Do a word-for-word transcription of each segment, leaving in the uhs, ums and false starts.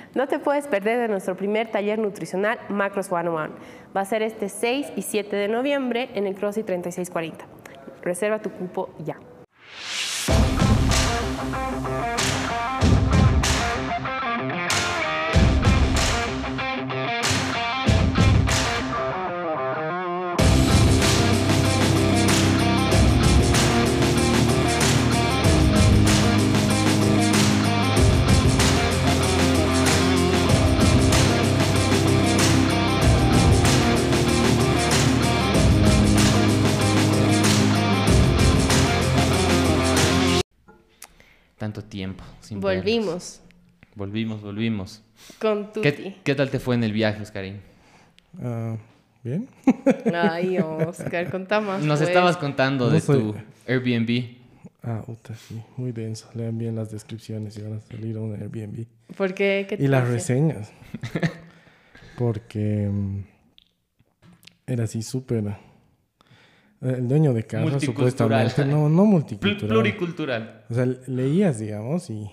No te puedes perder de nuestro primer taller nutricional Macros ciento uno. Va a ser este seis y siete de noviembre en el CrossFit treinta y seis cuarenta. Reserva tu cupo ya. Tanto tiempo. Sin Volvimos. vernos. Volvimos, volvimos. Con Tuti. ¿Qué, ¿Qué tal te fue en el viaje, Oscarín? Uh, ¿Bien? Ay, Oscar, contá más. Nos pues. estabas contando No de soy- tu Airbnb. Ah, puta, sí, muy denso. Lean bien las descripciones y van a salir a un Airbnb. ¿Por qué? ¿Qué te Y las hace? reseñas. Porque mm, era así súper... eh, El dueño de casa, Multicultural. supuestamente... No, no Pl- multicultural. pluricultural. O sea, leías, digamos, y...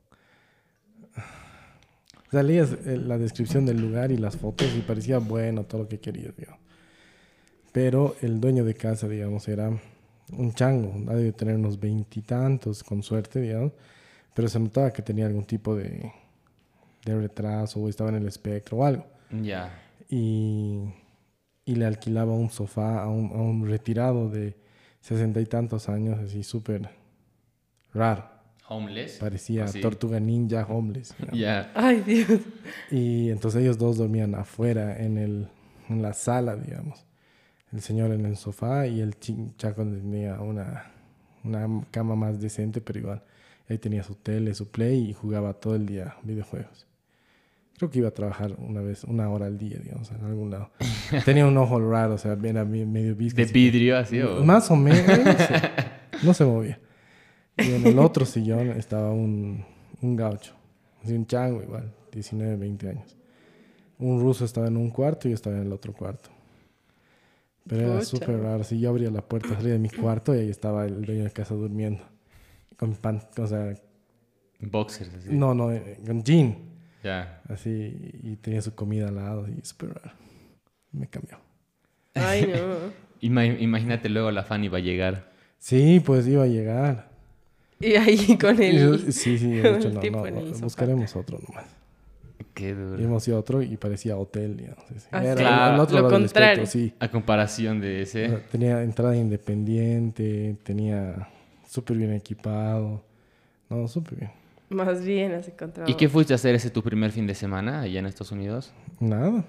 O sea, leías eh, la descripción del lugar y las fotos y parecía bueno todo lo que querías, digamos. Pero el dueño de casa, digamos, era un chango. Ha de tener unos veintitantos, con suerte, digamos. Pero se notaba que tenía algún tipo de, de retraso o estaba en el espectro o algo. Ya. Y, y le alquilaba un sofá a un, a un retirado de sesenta y tantos años, así súper raro. Homeless. Parecía Así. tortuga ninja homeless. digamos. Ya. Ay, Dios. Y entonces ellos dos dormían afuera, en, el, en la sala, digamos. El señor en el sofá y el chaco tenía una, una cama más decente, pero igual. Ahí tenía su tele, su play y jugaba todo el día videojuegos. Creo que iba a trabajar una vez, una hora al día, digamos, en algún lado. Tenía un ojo raro, o sea, era medio visco. De vidrio, así. ¿O? Más o menos, no sé. No se movía. Y en el otro sillón estaba un, un gaucho, así un chango igual, diecinueve, veinte años. Un ruso estaba en un cuarto y yo estaba en el otro cuarto. Pero era Pucha. súper raro. Si yo abría la puerta, salía de mi cuarto y ahí estaba el dueño de casa durmiendo. Con pan, o sea, Boxers, así. no, no, eh, con jean. Ya. Así, y tenía su comida al lado y súper raro. Me cambió. Ay, no. Ima- imagínate luego la Fanny va a llegar. Sí, pues iba a llegar. Y ahí con Y yo- el... sí, sí, he con dicho, el no, tipo no, en el sofá. buscaremos otro nomás. Qué Y duro. hemos ido a otro y parecía hotel, digamos. Sí. Ah, Era claro, el otro lo lado del contrario. espectro, sí. A comparación de O ese. sea, tenía entrada independiente, tenía súper bien equipado. No, súper bien. Más bien has encontrado. ¿Y qué fuiste a hacer ese tu primer fin de semana allá en Estados Unidos? Nada.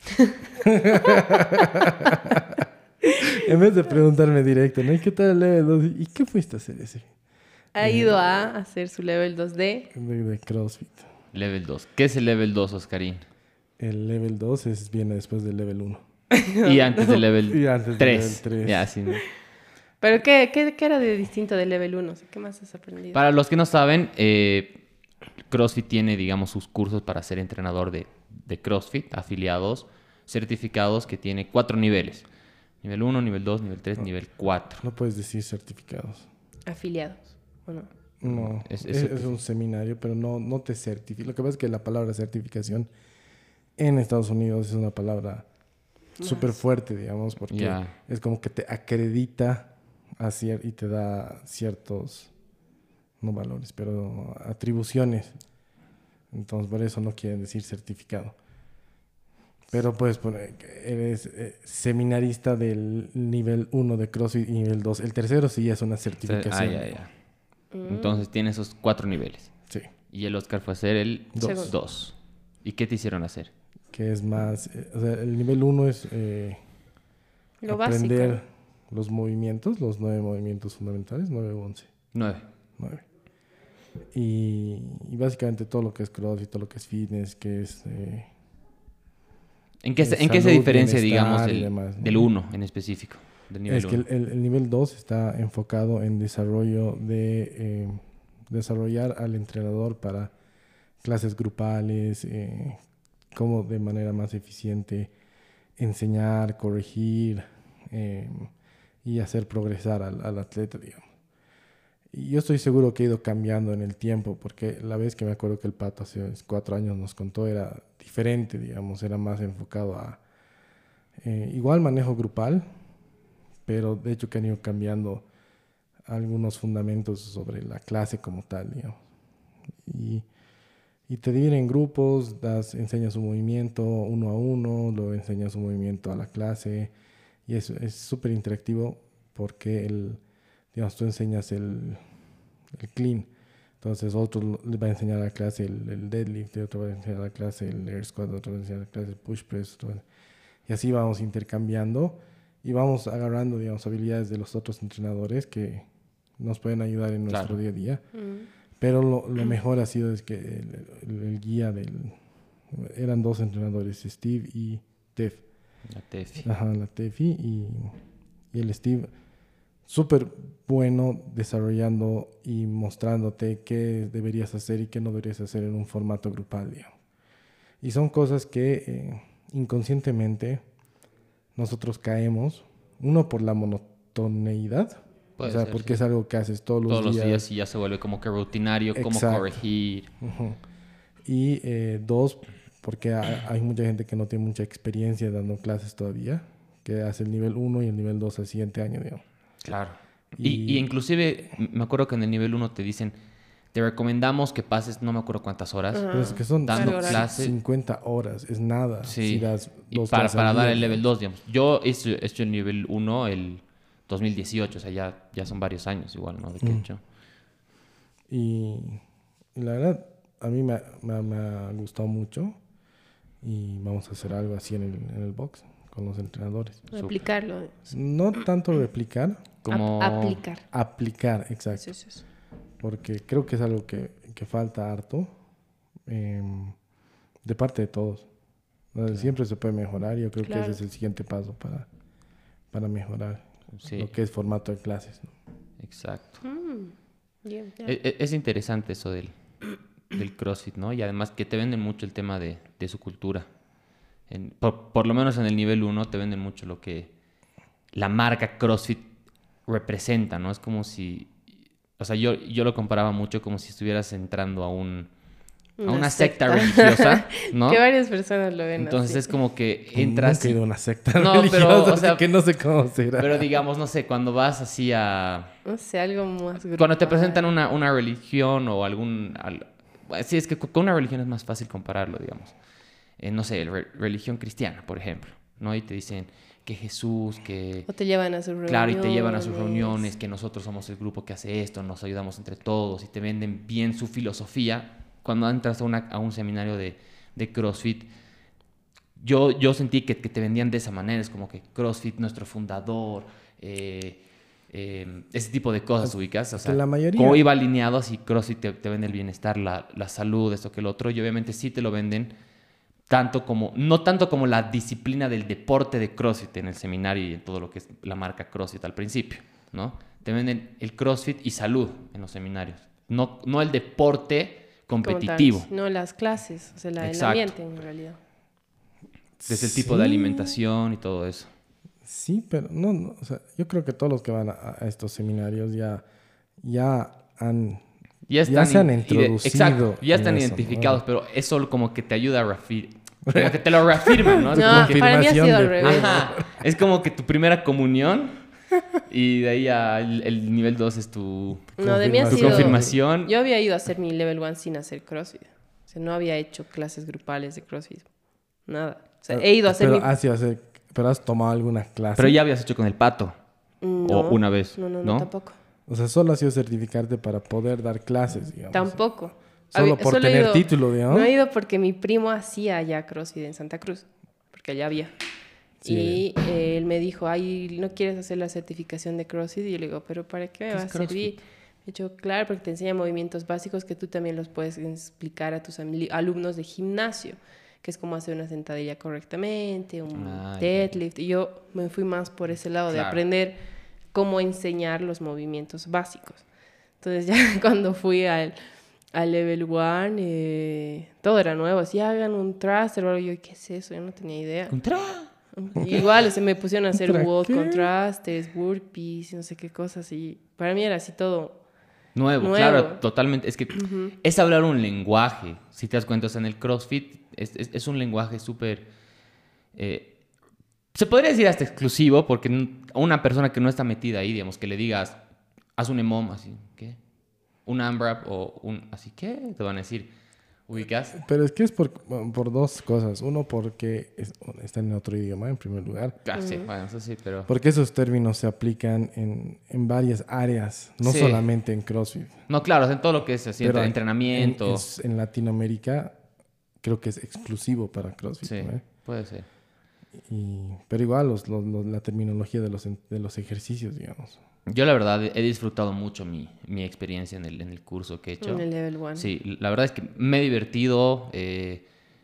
En vez de preguntarme directo, ¿no? ¿Y qué tal el level dos? ¿Y qué fuiste a hacer ese? Ha ido a hacer su level dos D. De, de CrossFit. Level dos. ¿Qué es el level dos, Oscarín? El level dos es, viene después del level uno. Y antes del level Y antes del tres. level tres. Ya, sí, ¿no? ¿Pero qué, qué, qué era de distinto del level uno? O sea, ¿qué más has aprendido? Para los que no saben, eh, CrossFit tiene, digamos, sus cursos para ser entrenador de, de CrossFit, afiliados, certificados, que tiene cuatro niveles. Nivel uno, nivel dos, nivel tres, nivel cuatro. No puedes decir certificados. Afiliados, ¿o no? No, Es- es, es es un seminario, pero no, no te certifica. Lo que pasa es que la palabra certificación en Estados Unidos es una palabra súper fuerte, digamos, porque Ya. es como que te acredita a cier- y te da ciertos, no valores, pero atribuciones. Entonces, por eso no quieren decir certificado. Pero puedes poner que eres eh, seminarista del nivel uno de CrossFit y nivel dos. El tercero sí es una Ah, certificación. ya, ya. Entonces tiene esos cuatro niveles. Sí. Y el Oscar fue a hacer el Dos. dos. ¿Y qué te hicieron hacer? Que es más, eh, o sea, el nivel uno es eh, Lo aprender básico. los movimientos, los nueve movimientos fundamentales, nueve o once, Nueve. nueve. Y, y básicamente todo lo que es CrossFit, todo lo que es fitness, que es... eh, ¿En qué, se, Eh, ¿en qué se salud, diferencia, bienestar digamos, y el- demás, ¿no? del uno en específico? Del nivel es que uno. el, el- el nivel dos está enfocado en desarrollo de... eh, desarrollar al entrenador para clases grupales, eh, cómo de manera más eficiente enseñar, corregir eh, y hacer progresar al, al atleta, digamos. Y yo estoy seguro que ha ido cambiando en el tiempo, porque la vez que me acuerdo que el Pato hace cuatro años nos contó era diferente, digamos, era más enfocado a eh, igual manejo grupal, pero de hecho que han ido cambiando algunos fundamentos sobre la clase como tal, digamos. Y, y te dividen en grupos, das, enseñas un movimiento uno a uno, luego enseñas un movimiento a la clase, y es es súper interactivo porque el, digamos, tú enseñas el, el clean, entonces otro le va a enseñar a la clase el, el deadlift, otro va a enseñar a la clase el air squat, otro va a enseñar a la clase el push press, otro va- y así vamos intercambiando y vamos agarrando, digamos, habilidades de los otros entrenadores que nos pueden ayudar en nuestro Claro. día a día. Mm. Pero lo, lo mejor ha sido es que el, el- el guía del... Eran dos entrenadores, Steve y Tef. La Tefi. Ajá, la Tefi y, y el Steve. Súper bueno desarrollando y mostrándote qué deberías hacer y qué no deberías hacer en un formato grupal, digamos. Y son cosas que eh, inconscientemente nosotros caemos. Uno, por la monotoneidad. Puede O sea, ser, porque sí. es algo que haces todos los Todos los días. días y ya se vuelve como que rutinario, cómo Exacto. corregir. Ujú. Y eh, dos, porque ha- hay mucha gente que no tiene mucha experiencia dando clases todavía, que hace el nivel uno y el nivel dos al siguiente año, digamos. Claro. Y- Y, y inclusive, m- me acuerdo que en el nivel uno te dicen, te recomendamos que pases, no me acuerdo cuántas horas, Ajá. Pero es que son dando Claro, clases. cincuenta horas, es nada. Sí. Si das Y dos para, clases para al dar día, el level digamos. dos, digamos. Yo he hecho, he hecho el nivel uno el dos mil dieciocho, o sea, ya, ya son varios años igual, ¿no? De que he Mm. hecho. Y, y la verdad, a mí me, ha- me ha- me ha gustado mucho y vamos a hacer algo así en el, en el box con los entrenadores. Aplicarlo. No tanto replicar, Como... Ap- aplicar. aplicar, exacto. Eso, eso, eso. Porque creo que es algo que, que falta harto eh, de parte de todos. O sea, siempre se puede mejorar y yo creo Claro. que ese es el siguiente paso para, para mejorar Sí, lo que es formato de clases, ¿no? exacto. Mm. Bien, ya. E- e- Es interesante eso del, del CrossFit, ¿no? Y además que te venden mucho el tema de, de su cultura. En- por, por lo menos en el nivel uno te venden mucho lo que la marca CrossFit representa, ¿no? Es como si... O sea, yo, yo lo comparaba mucho como si estuvieras entrando a un... A una, secta, religiosa, ¿no? Que varias personas lo ven Entonces así. es como que entras... Nunca he y- ido a una secta No, religiosa, pero, o así sea, que no sé cómo será. Pero digamos, no sé, cuando vas así a... No sé, algo más grupal. Cuando te presentan una, una religión o algún... al- sí, es que con una religión es más fácil compararlo, digamos. Eh, no sé, re- religión cristiana, por ejemplo, ¿no? Y te dicen que Jesús, que... O te llevan a sus reuniones. Claro, y te llevan a sus reuniones, que nosotros somos el grupo que hace esto, nos ayudamos entre todos y te venden bien su filosofía. Cuando entras a, una, a un seminario de, de CrossFit, yo, yo sentí que, que te vendían de esa manera. Es como que CrossFit, nuestro fundador, eh, eh, ese tipo de cosas, ubicas. O sea, la mayoría- como iba alineado, así CrossFit te, te vende el bienestar, la, la salud, esto que el otro. Y obviamente sí te lo venden tanto como, no tanto como la disciplina del deporte de CrossFit en el seminario y en todo lo que es la marca CrossFit al principio, ¿no? Te venden el CrossFit y salud en los seminarios, no, no el deporte Como tal, competitivo, No, las clases, o sea, la, el Exacto. ambiente en realidad. desde el tipo Sí. de alimentación y todo eso. Sí, pero no, no, o sea, yo creo que todos los que van a, a estos seminarios ya, ya han... Ya, Ya se han ide- introducido Exacto, ya en están eso, identificados, ¿no? pero eso como que te ayuda a reafir- como que te lo reafirman, ¿no? Es No, como que- para mí ha sido confirmación al de- revés. Ajá. Es como que tu primera comunión y de ahí al el nivel dos es tu, No, de mí ha tu sido... confirmación. Yo había ido a hacer mi level one sin hacer CrossFit. O sea, no había hecho clases grupales de CrossFit. Nada. O sea, he ido a hacer pero, mi... has ido a hacer- pero has tomado alguna clase. Pero ya habías hecho con el pato. No, o una vez, No, no, no, ¿no? tampoco. O sea, solo has ido a certificarte para poder dar clases, digamos. Tampoco. Solo Había- por he tener ido- título, digamos. No he ido porque mi primo hacía ya CrossFit en Santa Cruz. Porque allá había. Sí. Y eh, él me dijo, ay, ¿no quieres hacer la certificación de CrossFit? Y yo le digo, ¿pero para qué me ¿Qué va a es servir? He dicho, claro, porque te enseña movimientos básicos que tú también los puedes explicar a tus amli- alumnos de gimnasio, que es como hacer una sentadilla correctamente, un Ah, ya. deadlift. Y yo me fui más por ese lado de Claro. aprender cómo enseñar los movimientos básicos. Entonces ya cuando fui al, al level one, eh, todo era nuevo. Así, hagan un thruster o algo. Yo, ¿qué es eso? Yo no tenía idea. Contra. Igual se me pusieron a hacer ¿Contra wall qué? con thrusters, burpees, no sé qué cosas. Y para mí era así todo Nuevo, Nuevo. claro, totalmente. Es que uh-huh. es hablar un lenguaje, si te das cuenta, o sea, en el CrossFit es, es, es un lenguaje súper... Eh, se podría decir hasta exclusivo, porque a una persona que no está metida ahí, digamos, que le digas, haz un E M O M, así, ¿qué? Un AMRAP o un... Así, ¿qué? Te van a decir, ¿ubicas? Pero es que es por, por dos cosas. Uno, porque es, está en otro idioma, en primer lugar. Ah, sí, uh-huh. bueno, eso sí, pero... Porque esos términos se aplican en, en varias áreas, no sí. solamente en CrossFit. No, claro, en todo lo que es así, pero entrenamiento. En, es, en Latinoamérica creo que es exclusivo para CrossFit. Sí, ¿no? puede ser. Y, pero igual los, los, los, la terminología de los, de los ejercicios, digamos. Yo la verdad he disfrutado mucho mi, mi experiencia en el, en el curso que he hecho. En el Level One. Sí, la verdad es que me he divertido, eh,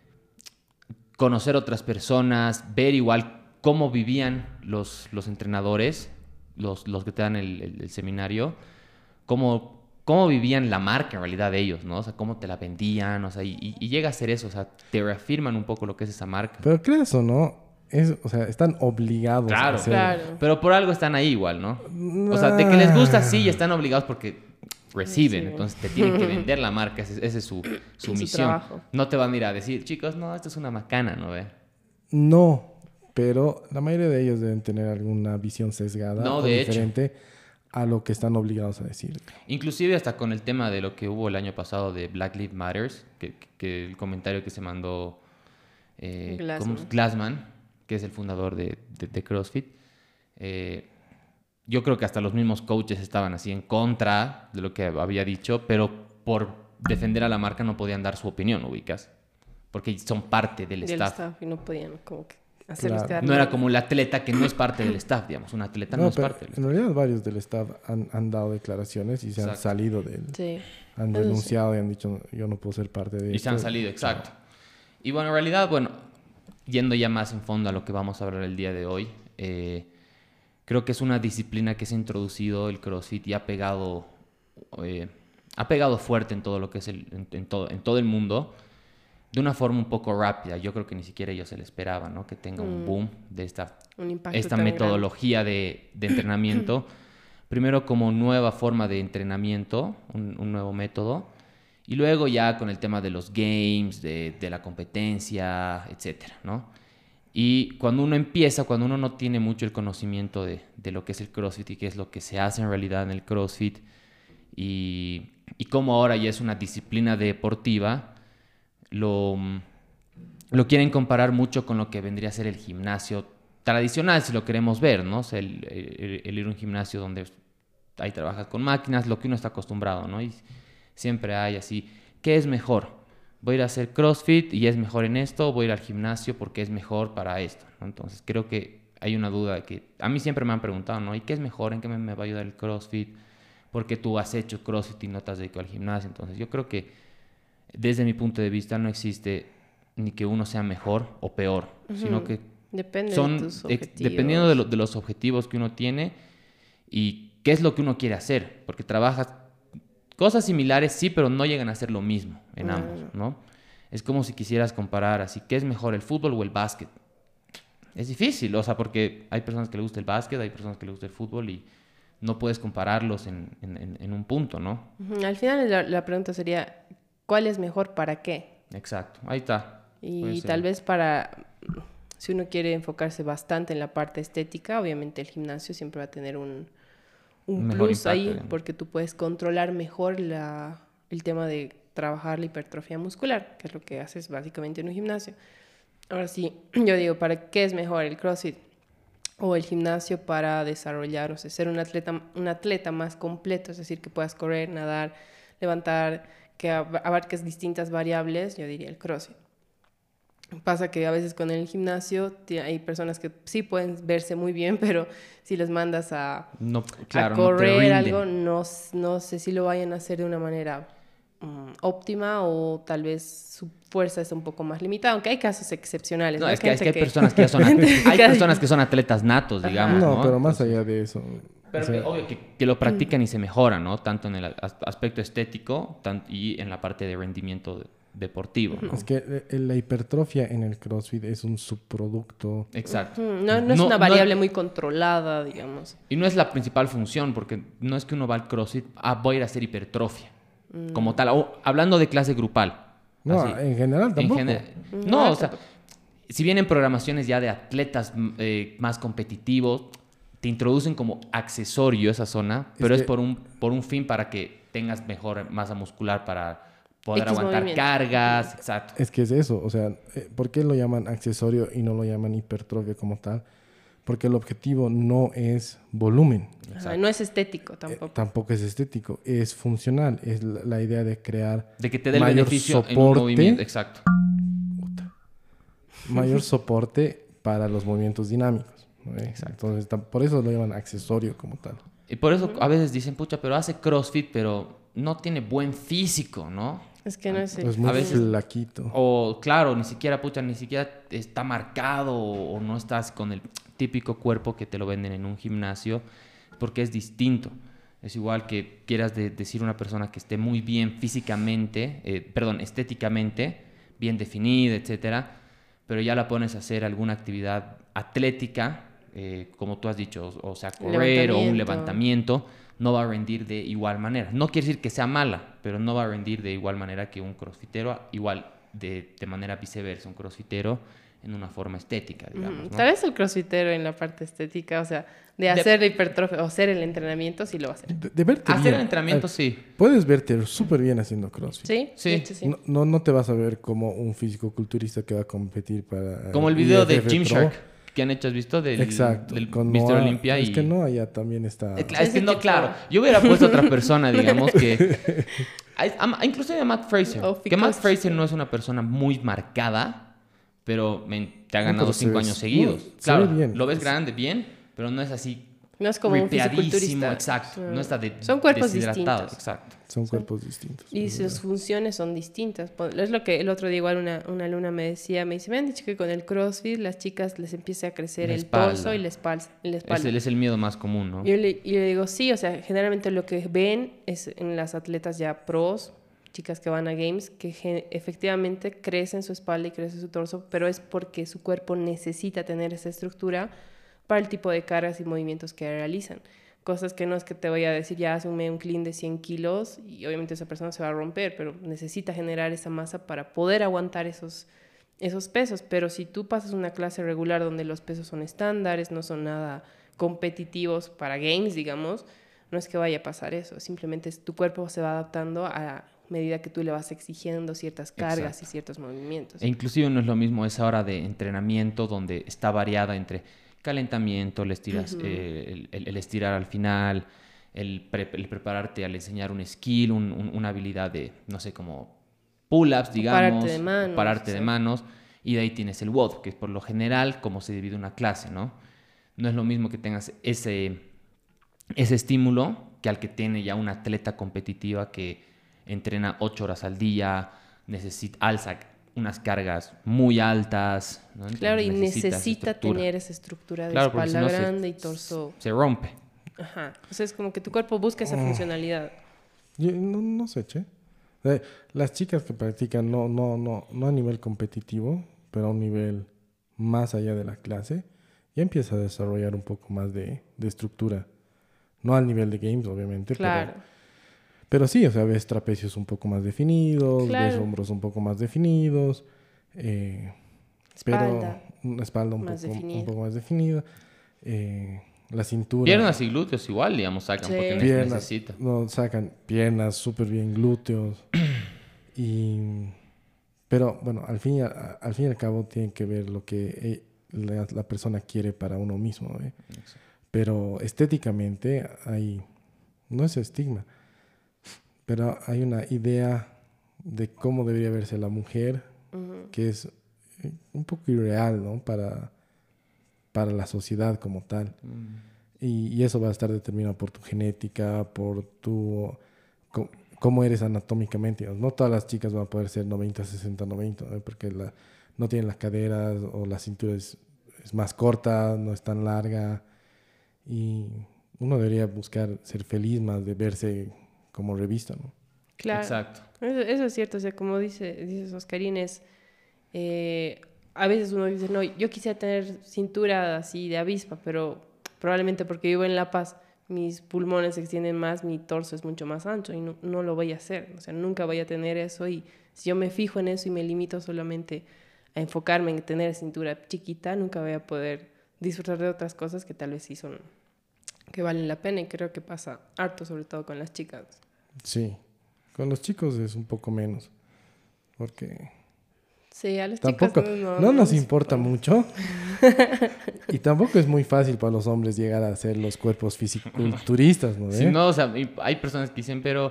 conocer otras personas, ver igual cómo vivían los, los entrenadores, los, los que te dan el, el, el seminario, cómo, cómo vivían la marca en realidad de ellos, ¿no? O sea, cómo te la vendían, o sea, y, y llega a ser eso, o sea, te reafirman un poco lo que es esa marca. Pero creas o no, es, o sea, están obligados claro, a hacerlo. Claro. Pero por algo están ahí igual, ¿no? O sea, de que les gusta, sí, están obligados porque reciben. Sí. Entonces te tienen que vender la marca. Esa es su, su, su misión. Trabajo. No te van a ir a decir, chicos, no, esto es una macana, ¿no ve? No, pero la mayoría de ellos deben tener alguna visión sesgada no, o de diferente hecho. a lo que están obligados a decir. Inclusive hasta con el tema de lo que hubo el año pasado de Black Lives Matter, que, que el comentario que se mandó eh, Glassman. ¿cómo? Glassman, que es el fundador de, de, de CrossFit, eh, yo creo que hasta los mismos coaches estaban así en contra de lo que había dicho, pero por defender a la marca no podían dar su opinión, ¿ubicas? Porque son parte del, del staff. staff. Y no podían como que hacerlos Claro. quedar No mal. era como el atleta que no es parte del staff, digamos. Un atleta no, no es pero parte del en staff. realidad varios del staff han, han dado declaraciones y se Exacto. han salido del... Sí. Han denunciado sí. y han dicho, yo no puedo ser parte de Y esto. se han salido, exacto. Y bueno, en realidad, bueno, yendo ya más en fondo a lo que vamos a hablar el día de hoy, eh, creo que es una disciplina que se ha introducido el CrossFit y ha pegado, eh, ha pegado fuerte en todo lo que es el, en, en, todo, en todo el mundo, de una forma un poco rápida. Yo creo que ni siquiera ellos se le esperaban, ¿no? Que tenga mm. un boom de esta, esta metodología de, de entrenamiento. Primero como nueva forma de entrenamiento, un, un nuevo método. Y luego ya con el tema de los games, de, de la competencia, etcétera, ¿no? Y cuando uno empieza, cuando uno no tiene mucho el conocimiento de, de lo que es el CrossFit y qué es lo que se hace en realidad en el CrossFit, y, y cómo ahora ya es una disciplina deportiva, lo, lo quieren comparar mucho con lo que vendría a ser el gimnasio tradicional, si lo queremos ver, ¿no? O sea, el, el, el ir a un gimnasio donde ahí trabajas con máquinas, lo que uno está acostumbrado, ¿no? Y siempre hay así, ¿qué es mejor? Voy a ir a hacer CrossFit y es mejor en esto, voy a ir al gimnasio porque es mejor para esto, ¿no? Entonces creo que hay una duda que a mí siempre me han preguntado, ¿no? ¿Y qué es mejor? ¿En qué me, me va a ayudar el CrossFit? Porque tú has hecho CrossFit y no te has dedicado al gimnasio. Entonces yo creo que desde mi punto de vista no existe ni que uno sea mejor o peor, uh-huh. sino que Depende son de tus ex, dependiendo de, lo, de los objetivos que uno tiene y qué es lo que uno quiere hacer, porque trabajas cosas similares, sí, pero no llegan a ser lo mismo en no, ambos, no. ¿no? Es como si quisieras comparar así, ¿qué es mejor, el fútbol o el básquet? Es difícil, o sea, porque hay personas que les gusta el básquet, hay personas que les gusta el fútbol y no puedes compararlos en, en, en un punto, ¿no? Uh-huh. Al final la, la pregunta sería, ¿cuál es mejor para qué? Exacto, ahí está. Y tal vez para, si uno quiere enfocarse bastante en la parte estética, obviamente el gimnasio siempre va a tener un, un plus impacto, ahí, digamos. Porque tú puedes controlar mejor la, el tema de trabajar la hipertrofia muscular, que es lo que haces básicamente en un gimnasio. Ahora sí, yo digo, ¿para qué es mejor el CrossFit o el gimnasio para desarrollar, o sea, ser un atleta, un atleta más completo? Es decir, que puedas correr, nadar, levantar, que abarques distintas variables. Yo diría el CrossFit. Pasa que a veces con el gimnasio hay personas que sí pueden verse muy bien, pero si les mandas a, no, claro, a correr no algo, no, no sé si lo vayan a hacer de una manera um, óptima, o tal vez su fuerza es un poco más limitada, aunque hay casos excepcionales. No, ¿no? es que, es que hay que... personas que ya son atletas, hay personas que son atletas natos, digamos. No, ¿no? pero más Entonces, allá de eso. Pero o sea, que, obvio que, que lo practican y se mejoran, ¿no? Tanto en el aspecto estético tanto, y en la parte de rendimiento de, deportivo, ¿no? Es que eh, la hipertrofia en el CrossFit es un subproducto. Exacto. Mm, No, no es No- una no- variable muy controlada, digamos. Y no es la principal función, porque no es que uno va al CrossFit, ah, voy a ir a hacer hipertrofia, como tal. O, hablando de clase grupal. No, así. en general En tampoco. gener- No, no, o sea, tampoco. si vienen programaciones ya de atletas mm, eh, más competitivos, te introducen como accesorio esa zona, Es pero es, que- por un, por un fin para que tengas mejor masa muscular para poder X aguantar movimiento. cargas, exacto. Es que es eso, o sea, eh, ¿por qué lo llaman accesorio y no lo llaman hipertrofia como tal? Porque el objetivo no es volumen, Ajá, no es estético eh, tampoco. tampoco es estético, es funcional, es la, la idea de crear De que te dé el mayor beneficio en un soporte. movimiento, exacto. mayor soporte para los movimientos dinámicos, ¿no? Entonces, tam- por eso lo llaman accesorio como tal. Y por eso a veces dicen, pucha, pero hace CrossFit, pero no tiene buen físico, ¿no? Es que no es... Es muy A veces- flaquito. O claro, ni siquiera, pucha, ni siquiera está marcado o, o no estás con el típico cuerpo que te lo venden en un gimnasio, porque es distinto. Es igual que quieras de- decir una persona que esté muy bien físicamente, eh, perdón, estéticamente, bien definida, etcétera, pero ya la pones a hacer alguna actividad atlética, eh, como tú has dicho, o, o sea, correr o un Levantamiento. levantamiento, no va a rendir de igual manera. No quiere decir que sea mala, pero no va a rendir de igual manera que un crossfitero, igual de, de manera viceversa, un crossfitero en una forma estética, digamos, Ujú. ¿no? Tal vez el crossfitero en la parte estética, o sea, de hacer la hipertrofia o hacer el entrenamiento, sí lo va a hacer. De, de verte Hacer bien. el entrenamiento, A ver, sí. Puedes verte súper bien haciendo CrossFit. ¿Sí? Sí. De hecho, sí. No, no, no te vas a ver como un físico-culturista que va a competir para... Como el video de I F F Pro. Gymshark que han hecho, ¿has visto? Del, Exacto. del con míster Noah- Olympia. Es y... que no, allá también está... Eh, claro, es Sí, que sí, no, tipo- claro. Yo hubiera puesto otra persona, digamos, que... a- a- Inclusive a Matt Fraser. O Que Matt Ficos. Fraser no es una persona muy marcada, pero men, te ha No, ganado pero se cinco ve- años seguidos. no, se claro, ve bien. lo ves grande, bien, pero no es así No es como un ripeadísimo, fisiculturista. exacto. Ah. No está de, Son cuerpos deshidratado, distintos. exacto. Son cuerpos distintos. Y es sus verdad. funciones son distintas. Pon- Es lo que el otro día igual una, una alumna me decía, me dice, me han dicho que con el CrossFit las chicas les empieza a crecer La el espalda. torso y la espalda. Y la Es espalda. el, es el miedo más común, ¿no? Y yo le, y le digo, sí, o sea, generalmente lo que ven es en las atletas ya pros, chicas que van a games, que ge- efectivamente crecen su espalda y crece su torso, pero es porque su cuerpo necesita tener esa estructura para el tipo de cargas y movimientos que realizan. Cosas que no es que te voy a decir, ya hazme un clean de cien kilos y obviamente esa persona se va a romper, pero necesita generar esa masa para poder aguantar esos, esos pesos. Pero si tú pasas una clase regular donde los pesos son estándares, no son nada competitivos para games, digamos, no es que vaya a pasar eso. Simplemente es, tu cuerpo se va adaptando a medida que tú le vas exigiendo ciertas cargas Exacto. y ciertos movimientos. E inclusive no es lo mismo esa hora de entrenamiento donde está variada entre calentamiento, el, estiras, Ujú. eh, el, el- el estirar al final, el, pre- el prepararte al enseñar un skill, un- un- una habilidad de, no sé, como pull-ups, digamos. pararte de manos, pararte de sí. manos. Y de ahí tienes el W O D, que es por lo general como se divide una clase, ¿no? No es lo mismo que tengas ese, ese estímulo que al que tiene ya una atleta competitiva que entrena ocho horas al día, necesita, alza unas cargas muy altas. ¿no? Entonces Claro, y necesita esa necesita estructura. tener esa estructura de Claro, porque espalda si no se- grande y torso. Se rompe. Ajá. O sea, es como que tu cuerpo busca esa funcionalidad. Yo no, no sé, che. Eh, Las chicas que practican no, no, no, no a nivel competitivo, pero a un nivel más allá de la clase, ya empieza a desarrollar un poco más de, de estructura. No al nivel de games, obviamente, Claro. pero, pero sí, o sea, ves trapecios un poco más definidos, ves Claro. hombros un poco más definidos, eh, Espalda. pero una espalda un, más poco, definida. un poco más definida, eh, la cintura. Piernas y glúteos igual, digamos, sacan Sí. porque ne- piernas, necesita. no, sacan piernas súper bien, glúteos. y, pero bueno, al fin, y a- al fin y al cabo tienen que ver lo que eh, la, la persona quiere para uno mismo. ¿eh? Pero estéticamente hay, no es estigma, pero hay una idea de cómo debería verse la mujer Ujú. que es eh, un poco irreal, ¿no? Para, para la sociedad como tal. Y, y eso va a estar determinado por tu genética, por tu... co- cómo eres anatómicamente. digamos. No todas las chicas van a poder ser noventa, sesenta, noventa, ¿eh? Porque la, no tienen las caderas o la cintura es, es más corta, no es tan larga. Y uno debería buscar ser feliz más de verse como revista, ¿no? Claro. Exacto. Eso, eso es cierto. O sea, como dice, dices Oscarín, es... eh, a veces uno dice, no, yo quisiera tener cintura así de avispa, pero probablemente porque vivo en La Paz, mis pulmones se extienden más, mi torso es mucho más ancho y no, no lo voy a hacer. O sea, nunca voy a tener eso y si yo me fijo en eso y me limito solamente a enfocarme en tener cintura chiquita, nunca voy a poder disfrutar de otras cosas que tal vez sí son, que valen la pena y creo que pasa harto, sobre todo con las chicas. Sí, con los chicos es un poco menos, porque Sí, a los tampoco chicos no, no nos importa mucho y tampoco es muy fácil para los hombres llegar a ser los cuerpos fisiculturistas, ¿no? Sí, no, o sea, hay personas que dicen, pero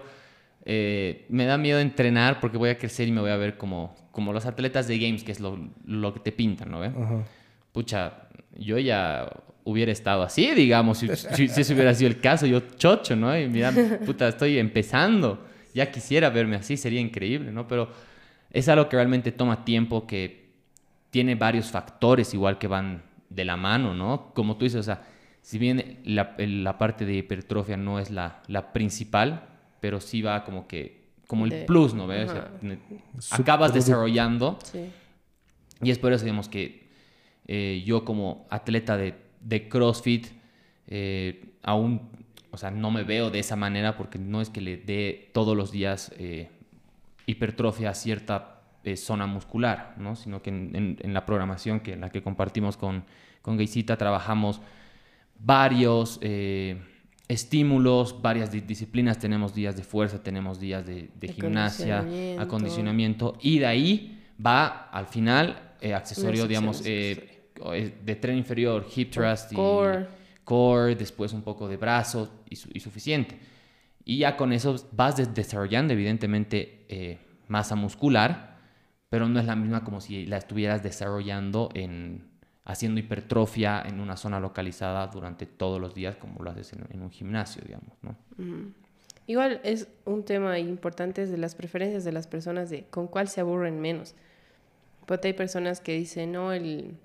eh, me da miedo entrenar porque voy a crecer y me voy a ver como, como los atletas de games, que es lo, lo que te pintan, ¿no? Ajá. Pucha, yo ya hubiera estado así, digamos, si, si, si ese hubiera sido el caso, yo chocho, ¿no? Y mira, puta, estoy empezando, ya quisiera verme así, sería increíble, ¿no? Pero es algo que realmente toma tiempo, que tiene varios factores igual que van de la mano, ¿no? Como tú dices, o sea, si bien la, la parte de hipertrofia no es la, la principal, pero sí va como que, como el De, plus, ¿no ves? O sea, acabas desarrollando. Sí. Y es por eso, digamos, que eh, yo como atleta de, de CrossFit eh, aún, o sea, no me veo de esa manera porque no es que le dé todos los días eh, hipertrofia a cierta eh, zona muscular, ¿no? Sino que en, en, en la programación que en la que compartimos con, con Geisita trabajamos varios eh, estímulos, varias di disciplinas. Tenemos días de fuerza, tenemos días de, de gimnasia, acondicionamiento. acondicionamiento, y de ahí va al final eh, accesorio, digamos, eh, de tren inferior, hip thrust y core. core, después un poco de brazo y, su y suficiente. Y ya con eso vas des desarrollando, evidentemente, eh, masa muscular, pero no es la misma como si la estuvieras desarrollando en, haciendo hipertrofia en una zona localizada durante todos los días, como lo haces en, en un gimnasio, digamos, ¿no? Mm. Igual es un tema importante de las preferencias de las personas, de con cuál se aburren menos. Porque hay personas que dicen, no, el...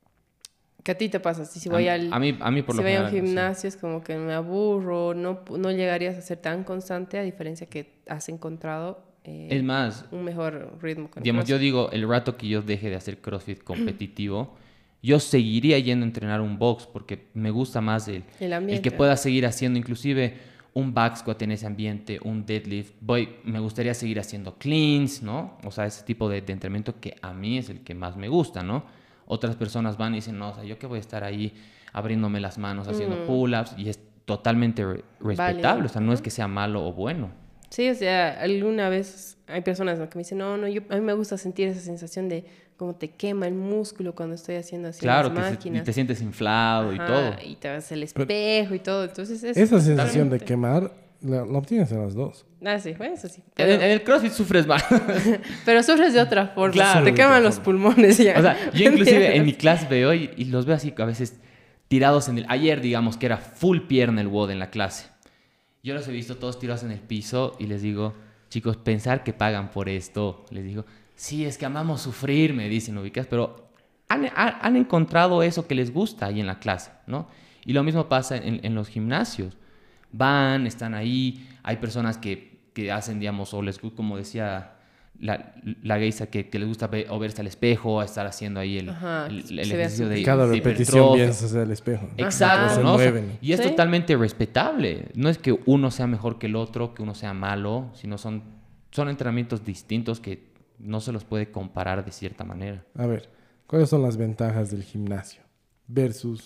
que a ti te pasa, si voy a, al a mí, a mí por si lo voy a un general, gimnasio sí. es como que me aburro, no, no llegarías a ser tan constante, a diferencia que has encontrado eh, Es más, un mejor ritmo con el digamos, yo CrossFit. digo, el rato que yo deje de hacer CrossFit competitivo, yo seguiría yendo a entrenar un box porque me gusta más el, El el ambiente. que pueda seguir haciendo inclusive un back squat en ese ambiente, un deadlift. Voy, me gustaría seguir haciendo cleans, ¿no? O sea, ese tipo de, de entrenamiento que a mí es el que más me gusta, ¿no? Otras personas van y dicen, no, o sea, yo que voy a estar ahí abriéndome las manos, haciendo Mm. pull-ups, y es totalmente re respetable, Válido. o sea, no es que sea malo o bueno. Sí, o sea, alguna vez hay personas, ¿no?, que me dicen, no, no, yo, a mí me gusta sentir esa sensación de cómo te quema el músculo cuando estoy haciendo así Claro, las que se- máquinas. y te sientes inflado y Ajá, todo. y te vas al espejo y todo, entonces es Esa sensación de totalmente- quemar la, la obtienes en las dos. Ah, sí, bueno, eso sí. En, Pero, en el CrossFit sufres más. pero sufres de otra forma, Claro, te de queman otra los forma. pulmones ya. O sea, yo inclusive en mi clase veo y, y los veo así a veces tirados en el... Ayer, digamos, que era full pierna el WOD en la clase. Yo los he visto todos tirados en el piso y les digo, chicos, pensar que pagan por esto. Les digo, sí, es que amamos sufrir, me dicen, ubicas, pero han, han, han encontrado eso que les gusta ahí en la clase, ¿no? Y lo mismo pasa en, en los gimnasios. Van, están ahí, hay personas que, que hacen, digamos, o les gusta, como decía la, la geisa, que, que les gusta ver, o verse al espejo, o estar haciendo ahí el, Ajá, el, el se ve ejercicio así. de Cada de repetición hipertrofia. piensas hacia el espejo. Exacto, Ajá. Se ¿no? O sea, mueven. y es Sí. totalmente respetable. No es que uno sea mejor que el otro, que uno sea malo, sino son, son entrenamientos distintos que no se los puede comparar de cierta manera. A ver, ¿cuáles son las ventajas del gimnasio versus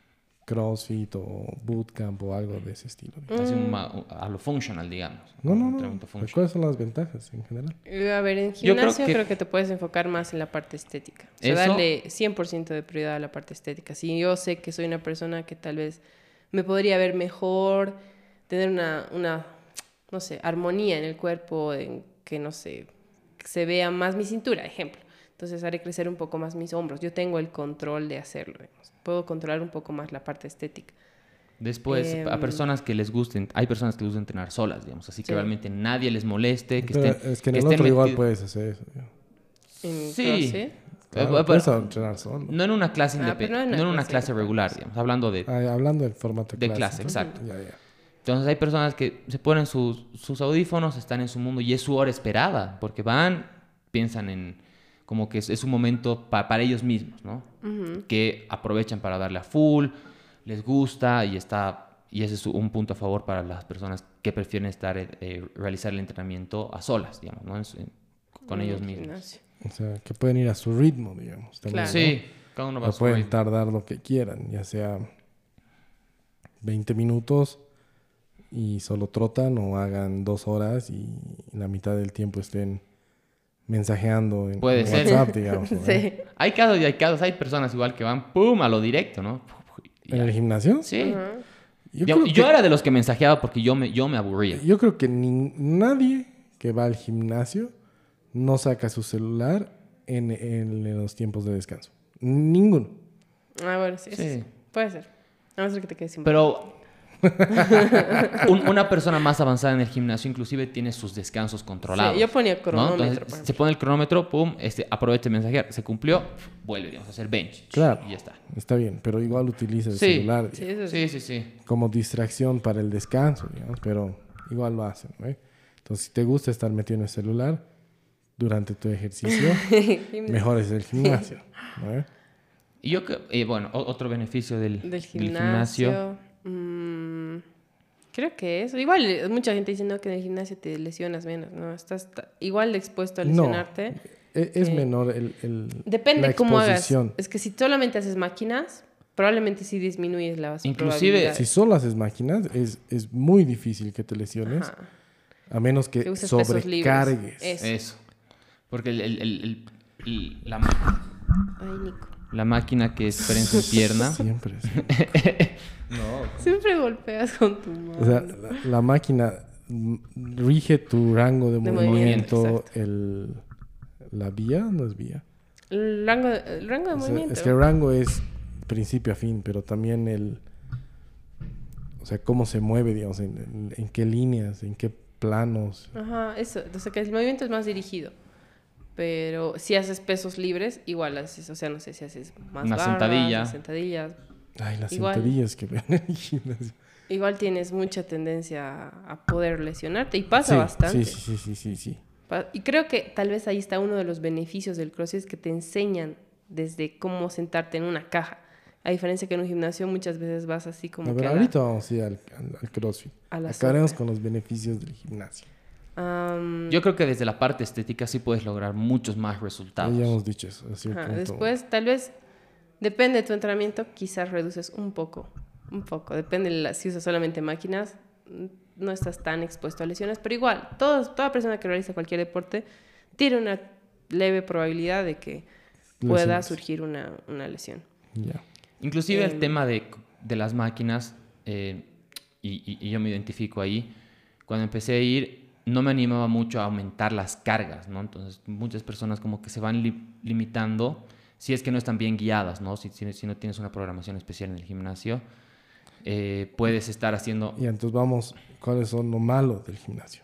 CrossFit o Bootcamp o algo de ese estilo? Así un ma- a lo functional, digamos. No, un no, no. entrenamiento Pero funcional. ¿cuáles son las ventajas en general? Eh, A ver, en Yo creo gimnasio que- creo que... te puedes enfocar más en la parte estética. O sea, Eso- darle cien por ciento de prioridad a la parte estética. Si yo sé que soy una persona que tal vez me podría ver mejor, tener una, una no sé, armonía en el cuerpo, en que, no sé, que se vea más mi cintura, ejemplo. Entonces haré crecer un poco más mis hombros. Yo tengo el control de hacerlo, digamos. Puedo controlar un poco más la parte estética. Después, Em, a personas que les gusten, hay personas que les gusta entrenar solas, digamos, así que Sí. realmente nadie les moleste, que Pero estén, es que en que el estén otro igual metidos- puedes hacer eso. ¿no? En Sí. CrossFit. Claro, Eh, bueno, puedes entrenar solo. No en una clase Ah, independiente, pero no en no una en una clase clase regular. regular, digamos, hablando de... Ah, hablando del formato De clase. clase, entonces, exacto. Ya, ya. Entonces hay personas que se ponen sus, sus audífonos, están en su mundo y es su hora esperada, porque van, piensan en como que es, es un momento pa, para ellos mismos, ¿no? Uh-huh. Que aprovechan para darle a full, les gusta y está... Y ese es un punto a favor para las personas que prefieren estar eh, realizar el entrenamiento a solas, digamos, ¿no? En su, en, con mm, ellos mismos. Gimnasio. O sea, que pueden ir a su ritmo, digamos. También, claro. ¿no? Sí, cada uno va o a su pueden ritmo. tardar lo que quieran, ya sea veinte minutos y solo trotan, o hagan dos horas y la mitad del tiempo estén mensajeando en, Puede en ser. WhatsApp, digamos. ¿no? Sí. Hay casos y hay casos, hay personas igual que van pum a lo directo, ¿no? Y ¿En ya. el gimnasio? Sí. Uh-huh. Yo, Yo, creo yo que, era de los que mensajeaba porque yo me, yo me aburría. yo creo que ni, nadie que va al gimnasio no saca su celular en, en, en los tiempos de descanso. Ninguno. Ah, bueno, sí. Sí. sí. Puede ser. A no ser que te quedes sin Pero un, una persona más avanzada en el gimnasio inclusive tiene sus descansos controlados. Sí, yo ponía ¿no? cronómetro. Entonces, se pone el cronómetro, pum, este, aprovecha el mensajear, se cumplió, vuelve, digamos, a hacer bench. Claro. Y ya está. Está bien, pero igual utiliza el Sí. celular Sí, eso Sí, sí, sí. como distracción para el descanso, digamos, pero igual lo hacen, ¿no? Entonces, si te gusta estar metido en el celular durante tu ejercicio, mejor es el gimnasio, ¿no? Y yo, que- eh, bueno, o- otro beneficio del, Del del gimnasio. gimnasio. mmm, creo que eso. Igual, eh, mucha gente dice no, que en el gimnasio te lesionas menos, ¿no? Estás ta- igual de expuesto a No, lesionarte. e- es que- menor el, el Depende la cómo hagas. exposición. Es que si solamente haces máquinas, probablemente sí disminuyes las Inclusive, probabilidades. Si solo haces máquinas, es, es muy difícil que te lesiones, Ajá. a menos que Que uses pesos libres. sobrecargues. Eso. Eso. Porque el, el- el- el- el- la, Ay, Nico. la máquina que es prensa en pierna. Siempre. sí. No. Siempre golpeas con tu mano. O sea, la, la máquina mm, rige tu rango de, De movimiento, movimiento, el, la vía, no es vía. El rango de, el rango de O sea, movimiento. es que el rango es principio a fin, pero también el, o sea, cómo se mueve, digamos, en, en- en qué líneas, en qué planos. Ajá, eso. O sea, que el movimiento es más dirigido. Pero si haces pesos libres, igual haces, o sea, no sé si haces más Una barras, sentadilla. más sentadillas. Ay, las Igual. sentadillas que ven en el gimnasio. Igual tienes mucha tendencia a, a poder lesionarte y pasa Sí, bastante. Sí, sí, sí, sí, sí. Pa- Y creo que tal vez ahí está uno de los beneficios del CrossFit, es que te enseñan desde cómo sentarte en una caja. A diferencia que en un gimnasio muchas veces vas así como A que ver, a la- ahorita vamos a ir al, al, al CrossFit. a la Acabaremos sopa. con los beneficios del gimnasio. Am, Yo creo que desde la parte estética sí puedes lograr muchos más resultados. Ya hemos dicho eso. a cierto ajá, punto. después, tal vez, depende de tu entrenamiento, quizás reduces un poco, un poco. Depende, de la- si usas solamente máquinas, n- no estás tan expuesto a lesiones, pero igual, todos, toda persona que realiza cualquier deporte tiene una leve probabilidad de que pueda Lesiones. surgir una, una lesión. Ya. Inclusive Em. el tema de, de las máquinas, eh, y, y- y yo me identifico ahí, cuando empecé a ir no me animaba mucho a aumentar las cargas, ¿no? Entonces muchas personas como que se van li- limitando si es que no están bien guiadas, ¿no? Si, si, si no tienes una programación especial en el gimnasio, eh, puedes estar haciendo... Y entonces vamos, ¿cuáles son lo malo del gimnasio?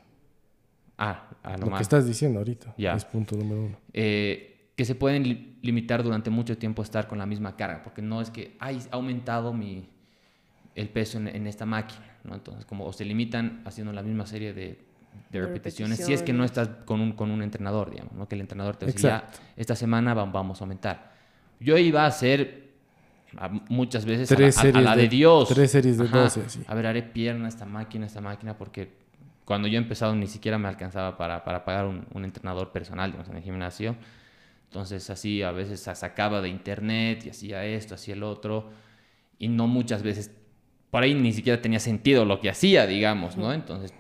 Ah, a lo Lo más. que estás diciendo ahorita. Ya. Es punto número uno. eh, que se pueden li- limitar durante mucho tiempo a estar con la misma carga, porque no es que, ay, ha aumentado mi, el peso en, en esta máquina, ¿no? Entonces, como o se limitan haciendo la misma serie de, de repeticiones, si es que no estás con un, con un entrenador, digamos, ¿no? Que el entrenador te dice, ya, Exacto. esta semana va- vamos a aumentar. Yo iba a hacer a- muchas veces a la, Tres a- a series la de, de- Dios. tres series de Ajá. doce, sí. A ver, haré pierna, esta máquina, esta máquina, porque cuando yo he empezado ni siquiera me alcanzaba para, para pagar un, un entrenador personal, digamos, en el gimnasio. Entonces así a veces sa- sacaba de internet y hacía esto, hacía el otro. Y no muchas veces, por ahí ni siquiera tenía sentido lo que hacía, digamos, ¿no? Entonces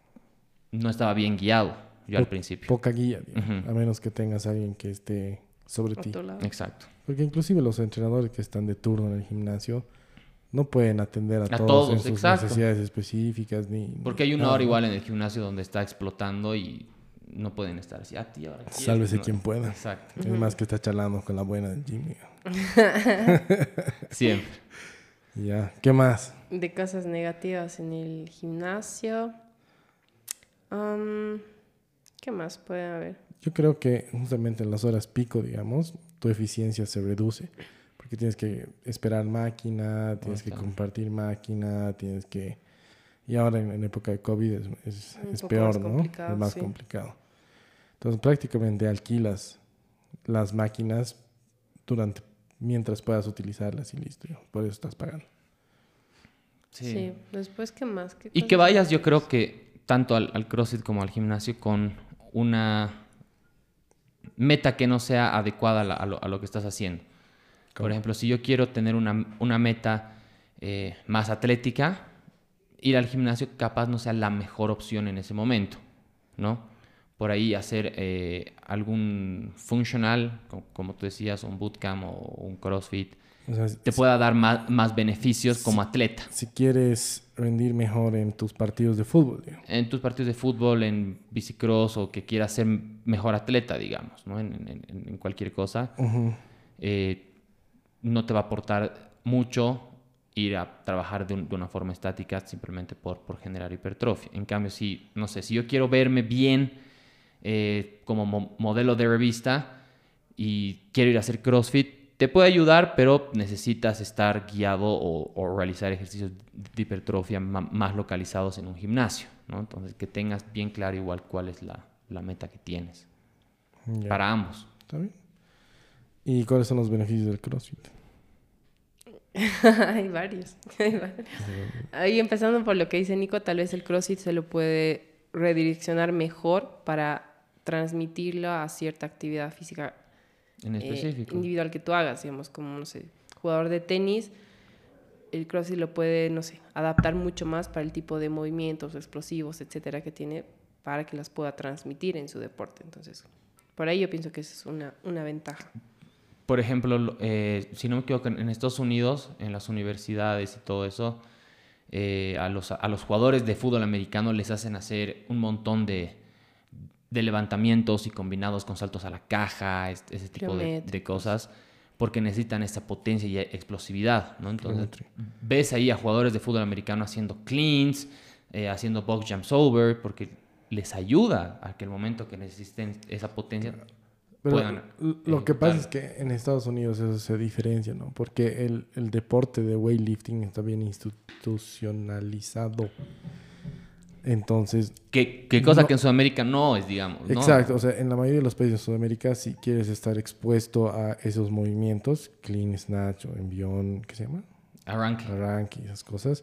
no estaba bien guiado yo al Po- principio. Poca guía, digamos, Ujú. a menos que tengas a alguien que esté sobre A ti. tu lado. Exacto. Porque inclusive los entrenadores que están de turno en el gimnasio no pueden atender a, A todos, todos, en sus exacto. necesidades específicas. Ni, Porque hay una nada, hora ¿no? igual en el gimnasio donde está explotando y no pueden estar así. Ah, tío, ahora quieres", Sálvese ¿no? quien pueda. Exacto. Es más que está charlando con la buena del gym. digamos. Siempre. Ya, ¿qué más? De cosas negativas en el gimnasio. Am, ¿Qué más puede haber? Yo creo que justamente en las horas pico, digamos, tu eficiencia se reduce. Porque tienes que esperar máquina, tienes que Claro. compartir máquina, tienes que Y ahora en, en época de COVID es, es, Un es poco peor, más ¿no? complicado, Es más sí. complicado. Entonces prácticamente alquilas las máquinas durante mientras puedas utilizarlas y listo. Por eso estás pagando. Sí. Sí. Después, ¿qué más? ¿Qué Y cosas que vayas, más yo creo tienes? que tanto al, al CrossFit como al gimnasio con una meta que no sea adecuada a, la- a lo, a lo que estás haciendo. ¿Cómo? Por ejemplo, si yo quiero tener una, una meta eh, más atlética, ir al gimnasio capaz no sea la mejor opción en ese momento, ¿no? Por ahí hacer eh, algún funcional, co- como tú decías, un bootcamp o un CrossFit, O sea, te si, pueda dar más, más beneficios como atleta. si quieres rendir mejor en tus partidos de fútbol, digo. En tus partidos de fútbol, en bicicross o que quieras ser mejor atleta, digamos, ¿no? En, en- en cualquier cosa, Ujú. eh, no te va a aportar mucho ir a trabajar de, un- de una forma estática simplemente por, por generar hipertrofia. En cambio, si, no sé, si yo quiero verme bien eh, como mo- modelo de revista y quiero ir a hacer CrossFit, te puede ayudar, pero necesitas estar guiado o, o realizar ejercicios de hipertrofia ma- más localizados en un gimnasio, ¿no? Entonces, que tengas bien claro igual cuál es la, la meta que tienes Ya. para ambos. ¿Está bien? ¿Y cuáles son los beneficios del CrossFit? Hay varios. Hay varios. Ahí empezando por lo que dice Nico, tal vez el CrossFit se lo puede redireccionar mejor para transmitirlo a cierta actividad física En eh, específico. individual que tú hagas, digamos, como, no sé, jugador de tenis, el CrossFit lo puede, no sé, adaptar mucho más para el tipo de movimientos explosivos, etcétera, que tiene para que las pueda transmitir en su deporte. Entonces, por ahí yo pienso que esa es una, una ventaja. Por ejemplo, lo- eh, si no me equivoco, en en Estados Unidos, en las universidades y todo eso, eh, a, los, a los jugadores de fútbol americano les hacen hacer un montón de, de levantamientos y combinados con saltos a la caja, es- ese tipo de, de Geométricos. cosas, porque necesitan esa potencia y explosividad, ¿no? Entonces, Geometría. ves ahí a jugadores de fútbol americano haciendo cleans, eh, haciendo box jumps over, porque les ayuda a que el momento que necesiten esa potencia Pero puedan l- lo que pasa es ejecutarlo. que en Estados Unidos eso se diferencia, ¿no? Porque el, el deporte de weightlifting está bien institucionalizado. Entonces, ¿Qué, qué cosa No. que en Sudamérica no es, digamos? ¿no? exacto, o sea, en la mayoría de los países de Sudamérica, si quieres estar expuesto a esos movimientos, clean snatch o envión, ¿qué se llama? Arranque. Arranque y esas cosas,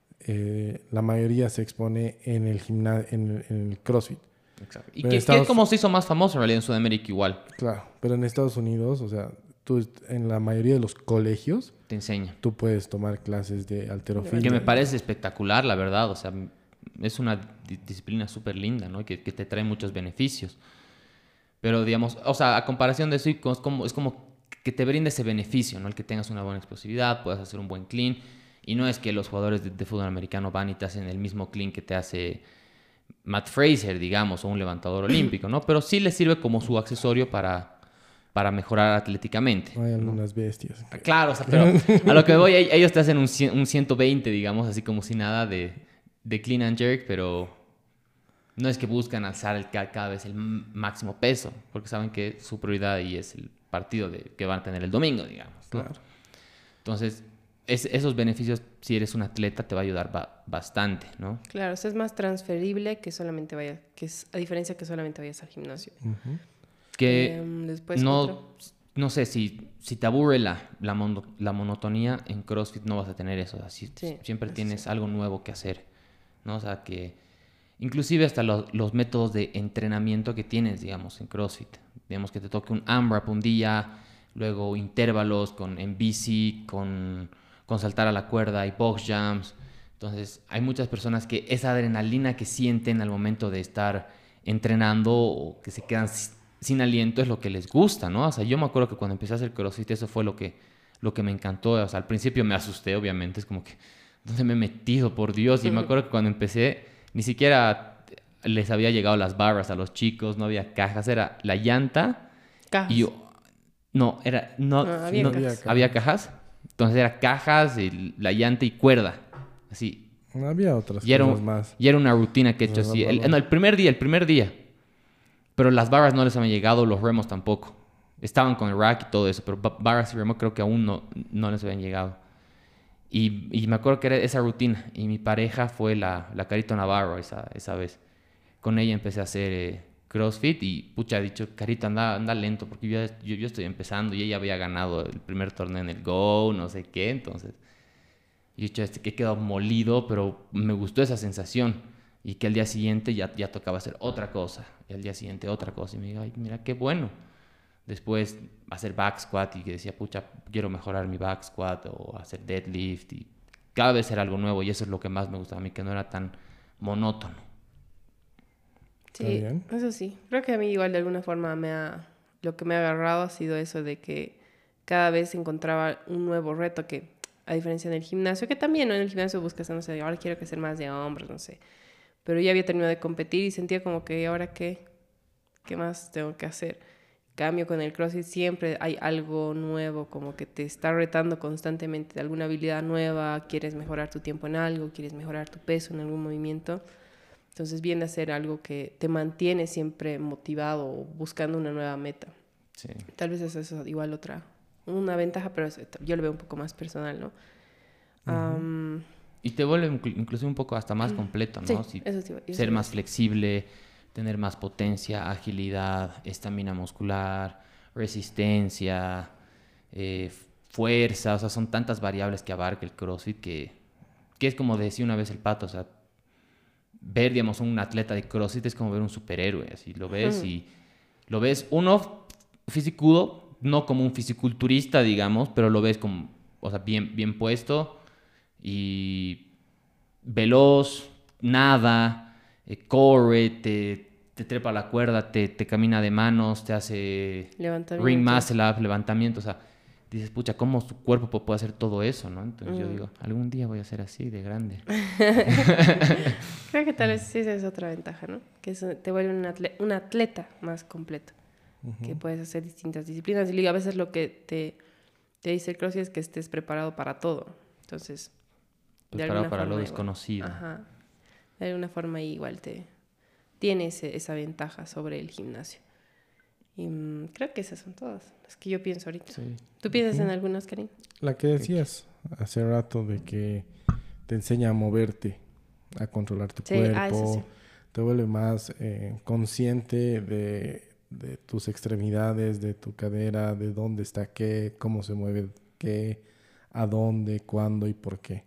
eh, la mayoría se expone en el gimnasio, en, el- en el CrossFit. Exacto. Y Pero que, en que es Estados- como se hizo más famoso en realidad en Sudamérica igual. Claro, pero en Estados Unidos, o sea, tú est- en la mayoría de los colegios, Te enseña. tú puedes tomar clases de halterofilia. Que me parece espectacular, la verdad. O sea, es una di- disciplina súper linda, ¿no? Que, que te trae muchos beneficios. Pero, digamos, o sea, a comparación de eso, es como, es como que te brinda ese beneficio, ¿no? El que tengas una buena explosividad, puedas hacer un buen clean. Y no es que los jugadores de, de fútbol americano van y te hacen el mismo clean que te hace Matt Fraser, digamos, o un levantador olímpico, ¿no? Pero sí les sirve como su accesorio para, para mejorar atléticamente. Hay ¿no? algunas bestias. que- Claro, o sea, pero a lo que voy, e- ellos te hacen un, cien- un ciento veinte, digamos, así como si nada de, de clean and jerk, pero no es que buscan alzar el, ca- cada vez el m- máximo peso, porque saben que su prioridad ahí es el partido de, que van a tener el domingo, digamos. ¿no? Claro. Entonces, es- esos beneficios, si eres un atleta, te va a ayudar ba- bastante, ¿no? Claro, eso es más transferible que solamente vayas, que es a diferencia que solamente vayas al gimnasio. Ujú. Que Em, después no, otro. no sé, si, si te aburre la, la, mono- la monotonía, en CrossFit no vas a tener eso. Así, Sí, siempre eso tienes sí. algo nuevo que hacer, ¿no? O sea, que inclusive hasta los, los métodos de entrenamiento que tienes, digamos, en CrossFit. Digamos que te toque un AMRAP un día, luego intervalos con, en bici, con, con saltar a la cuerda y box jumps. Entonces, hay muchas personas que esa adrenalina que sienten al momento de estar entrenando o que se quedan si- sin aliento es lo que les gusta, ¿no? O sea, yo me acuerdo que cuando empecé a hacer CrossFit eso fue lo que, lo que me encantó. O sea, al principio me asusté, obviamente, es como que, ¿dónde me he metido, por Dios? Y me acuerdo que cuando empecé, ni siquiera les había llegado las barras a los chicos, no había cajas, era la llanta Cajas. y yo... No, era... No, Ah, había no- cajas. ¿Había cajas? Entonces era cajas, y la llanta y cuerda, así. No había otras Y era, cosas un- más. y era una rutina que he hecho Los así. El, balón. no, el primer día, el primer día. Pero las barras no les habían llegado, los remos tampoco. Estaban con el rack y todo eso, pero ba- barras y remos creo que aún no, no les habían llegado. Y, y me acuerdo que era esa rutina. Y mi pareja fue la, la Carito Navarro esa, esa vez. Con ella empecé a hacer eh, CrossFit y pucha, ha dicho, Carito, anda, anda lento porque yo, yo, yo estoy empezando y ella había ganado el primer torneo en el Go, no sé qué. Entonces, yo he dicho, este, que he quedado molido, pero me gustó esa sensación. Y que al día siguiente ya, ya tocaba hacer otra cosa. Y al día siguiente otra cosa. Y me digo, ay, mira, qué bueno. Después hacer back squat y que decía, pucha, quiero mejorar mi back squat o hacer deadlift. Y cada vez era algo nuevo y eso es lo que más me gustaba a mí, que no era tan monótono. Sí, eso sí. Creo que a mí igual de alguna forma me ha... Lo que me ha agarrado ha sido eso de que cada vez encontraba un nuevo reto que, a diferencia del gimnasio, que también, ¿no? En el gimnasio buscas, no sé, ahora quiero crecer más de hombros, no sé. Pero ya había terminado de competir y sentía como que, ¿ahora qué? ¿Qué más tengo que hacer? Cambio con el CrossFit siempre hay algo nuevo, como que te está retando constantemente de alguna habilidad nueva, quieres mejorar tu tiempo en algo, quieres mejorar tu peso en algún movimiento. Entonces viene a ser algo que te mantiene siempre motivado o buscando una nueva meta. Sí. Tal vez eso es igual otra, una ventaja, pero eso, yo lo veo un poco más personal, ¿no? Uh-huh. Um, y te vuelve incluso un poco hasta más completo, ¿no? Sí, si, eso sí, eso ser sí. más flexible, tener más potencia, agilidad, estamina muscular, resistencia, eh, fuerza, o sea, son tantas variables que abarca el CrossFit que, que es como decía una vez el Pato, o sea, ver, digamos, un atleta de CrossFit es como ver un superhéroe, así lo ves uh-huh. y lo ves, uno, fisicudo, no como un fisiculturista, digamos, pero lo ves como, o sea, bien, bien puesto y veloz, nada, eh, corre, te, te trepa la cuerda, te, te camina de manos, te hace ring muscle up, levantamiento, o sea, dices, pucha, ¿cómo tu cuerpo puede hacer todo eso, no? Entonces mm. yo digo, algún día voy a ser así, de grande. Creo que tal vez sí esa es otra ventaja, ¿no? Que eso te vuelve un atleta, un atleta más completo, uh-huh. que puedes hacer distintas disciplinas. Y a veces lo que te, te dice el CrossFit es que estés preparado para todo. Entonces, preparado para lo desconocido. Igual, ajá, de alguna forma igual te tiene ese, esa ventaja sobre el gimnasio. Y um, creo que esas son todas las que yo pienso ahorita. Sí. ¿Tú piensas uh-huh. en algunas, Karim? La que decías hace rato de que te enseña a moverte, a controlar tu sí, cuerpo, ah, sí. te vuelve más eh, consciente de, de tus extremidades, de tu cadera, de dónde está qué, cómo se mueve qué, a dónde, cuándo y por qué.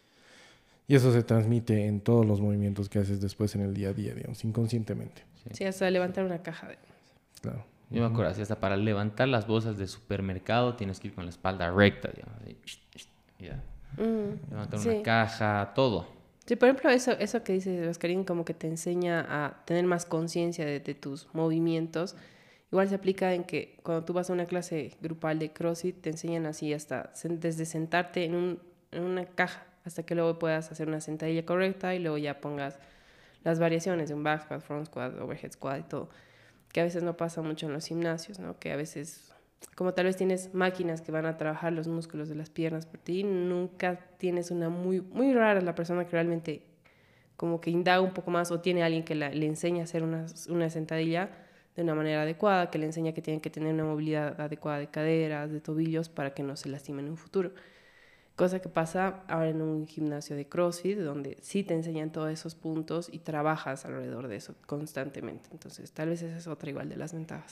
Y eso se transmite en todos los movimientos que haces después en el día a día, digamos, inconscientemente. Sí, sí hasta levantar una caja. De... Claro. Yo me acuerdo, así hasta para levantar las bolsas del supermercado tienes que ir con la espalda recta, digamos. Y ya. Mm, levantar sí. una caja, todo. Sí, por ejemplo, eso, eso que dice Oscarín, como que te enseña a tener más conciencia de, de tus movimientos. Igual se aplica en que cuando tú vas a una clase grupal de CrossFit, te enseñan así hasta desde sentarte en, un, en una caja hasta que luego puedas hacer una sentadilla correcta y luego ya pongas las variaciones de un back squat, front squat, overhead squat y todo. Que a veces no pasa mucho en los gimnasios, ¿no? Que a veces, como tal vez tienes máquinas que van a trabajar los músculos de las piernas por ti, nunca tienes una muy, muy rara la persona que realmente como que indaga un poco más o tiene alguien que la, le enseña a hacer una, una sentadilla de una manera adecuada, que le enseña que tienen que tener una movilidad adecuada de caderas, de tobillos para que no se lastimen en un futuro. Cosa que pasa ahora en un gimnasio de CrossFit, donde sí te enseñan todos esos puntos y trabajas alrededor de eso constantemente. Entonces, tal vez esa es otra igual de las ventajas.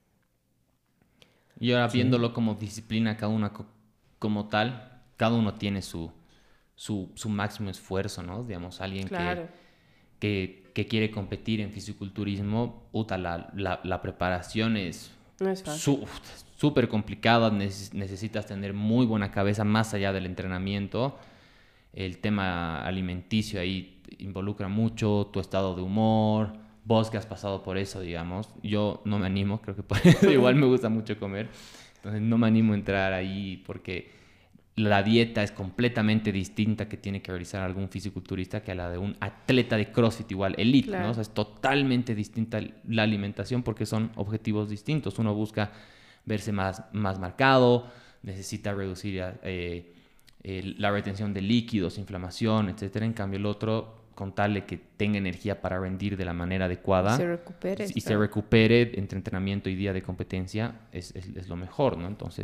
Y ahora, viéndolo sí. como disciplina, cada una co- como tal, cada uno tiene su, su, su máximo esfuerzo, ¿no? Digamos, alguien claro. que, que, que quiere competir en fisiculturismo, puta, la, la, la preparación es... No es fácil. Su, súper complicada, necesitas tener muy buena cabeza más allá del entrenamiento. El tema alimenticio ahí involucra mucho tu estado de humor, vos que has pasado por eso, digamos. Yo no me animo, creo que por eso igual me gusta mucho comer, entonces no me animo a entrar ahí porque la dieta es completamente distinta que tiene que realizar algún fisiculturista que a la de un atleta de CrossFit igual, elite, claro. ¿no? O sea, es totalmente distinta la alimentación porque son objetivos distintos. Uno busca verse más, más marcado, necesita reducir eh, eh, la retención de líquidos, inflamación, etcétera. En cambio, el otro, con tal de que tenga energía para rendir de la manera adecuada se recupere, y se recupere entre entrenamiento y día de competencia, es, es, es lo mejor, ¿no? Entonces,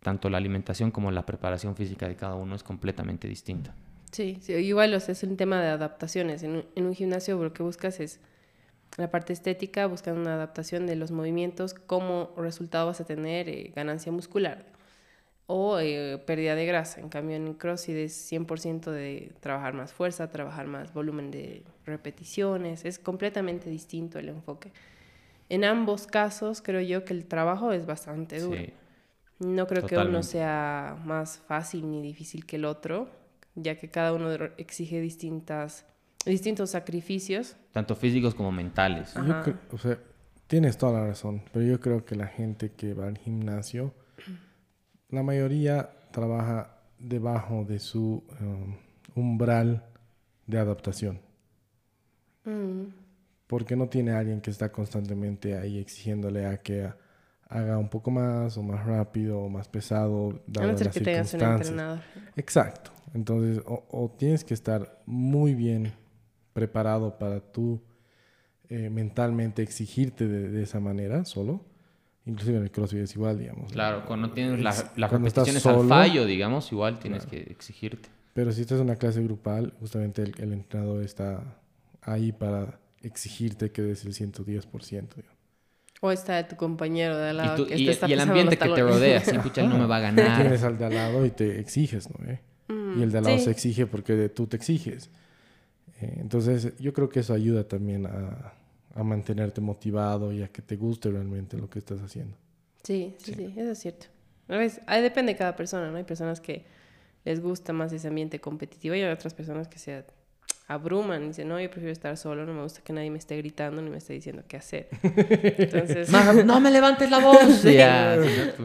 tanto la alimentación como la preparación física de cada uno es completamente distinta. Sí, sí, igual o sea, es un tema de adaptaciones. En un, en un gimnasio lo que buscas es la parte estética, buscando una adaptación de los movimientos, como resultado vas a tener eh, ganancia muscular o eh, pérdida de grasa. En cambio, en CrossFit es cien por ciento de trabajar más fuerza, trabajar más volumen de repeticiones. Es completamente distinto el enfoque. En ambos casos, creo yo que el trabajo es bastante duro. Sí, no creo totalmente. Que uno sea más fácil ni difícil que el otro, ya que cada uno exige distintas, distintos sacrificios. Tanto físicos como mentales. Yo creo, o sea, tienes toda la razón, pero yo creo que la gente que va al gimnasio, la mayoría trabaja debajo de su um, umbral de adaptación. Mm. Porque no tiene a alguien que está constantemente ahí exigiéndole a que a, haga un poco más o más rápido o más pesado, dado las que circunstancias. Exacto. Entonces, o, o tienes que estar muy bien preparado para tú eh, mentalmente exigirte de, de esa manera solo. Inclusive en el CrossFit es igual, digamos. Claro, ¿no? Cuando tienes la, las repeticiones solo, al fallo, digamos, igual tienes claro. que exigirte. Pero si estás en una clase grupal, justamente el, el entrenador está ahí para exigirte que des el ciento diez por ciento. Digamos. O está tu compañero de al lado. Y, tú, que y, está y el ambiente que te rodea, sin pucha, él no me va a ganar. Tienes al de al lado y te exiges, ¿no? ¿Eh? Mm, y el de al lado sí. se exige porque tú te exiges. Eh, entonces, yo creo que eso ayuda también a, a mantenerte motivado y a que te guste realmente lo que estás haciendo. Sí, sí, sí, sí, eso es cierto. A veces, ahí depende de cada persona, ¿no? Hay personas que les gusta más ese ambiente competitivo y hay otras personas que se abruman y dicen, no, yo prefiero estar solo, no me gusta que nadie me esté gritando ni me esté diciendo qué hacer. Entonces... no me levantes la voz. Sí. Ya.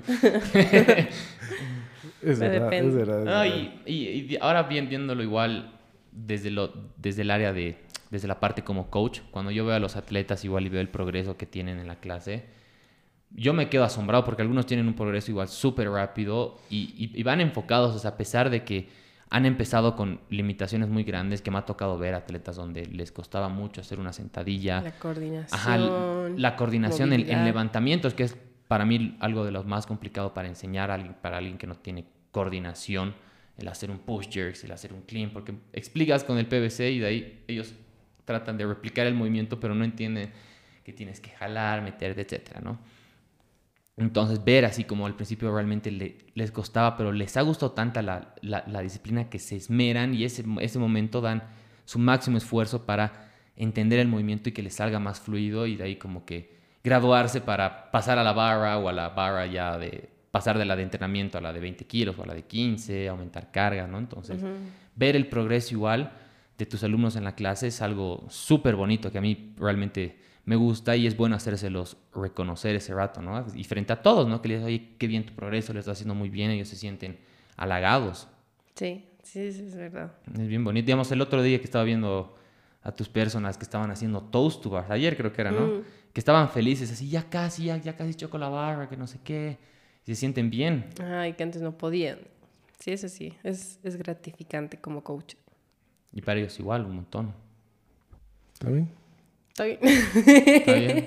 es verdad, es verdad. No, y, y, y ahora bien, viéndolo igual desde, lo, desde el área de, desde la parte como coach, cuando yo veo a los atletas igual y veo el progreso que tienen en la clase, yo me quedo asombrado porque algunos tienen un progreso igual súper rápido y, y, y van enfocados, o sea, a pesar de que han empezado con limitaciones muy grandes, que me ha tocado ver atletas donde les costaba mucho hacer una sentadilla. La coordinación. Ajá, la coordinación en, en levantamientos, que es para mí algo de lo más complicado para enseñar a alguien, para alguien que no tiene coordinación, el hacer un push jerks, el hacer un clean, porque explicas con el P V C y de ahí ellos tratan de replicar el movimiento, pero no entienden que tienes que jalar, meterte, etcétera, ¿no? Entonces, ver así como al principio realmente le, les costaba, pero les ha gustado tanta la, la, la disciplina que se esmeran y ese, ese momento dan su máximo esfuerzo para entender el movimiento y que les salga más fluido y de ahí como que graduarse para pasar a la barra o a la barra ya de pasar de la de entrenamiento a la de veinte kilos o a la de quince, aumentar carga, ¿no? Entonces, uh-huh. ver el progreso igual de tus alumnos en la clase es algo súper bonito que a mí realmente me gusta y es bueno hacérselos reconocer ese rato, ¿no? Y frente a todos, ¿no? Que les dices, oye, qué bien tu progreso, le estás haciendo muy bien, ellos se sienten halagados. Sí, sí, sí, es verdad. Es bien bonito. Digamos, el otro día que estaba viendo a tus personas que estaban haciendo toast to bars, ayer creo que era, ¿no? Mm. Que estaban felices, así, ya casi, ya, ya casi choco la barra, que no sé qué. Y se sienten bien. Ay, que antes no podían. Sí, eso sí, es, es gratificante como coach. Y para ellos igual, un montón. ¿Está bien? Está bien. Está bien.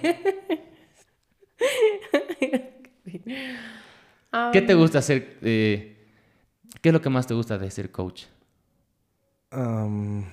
um, ¿Qué te gusta hacer? Eh, ¿Qué es lo que más te gusta de ser coach? Um,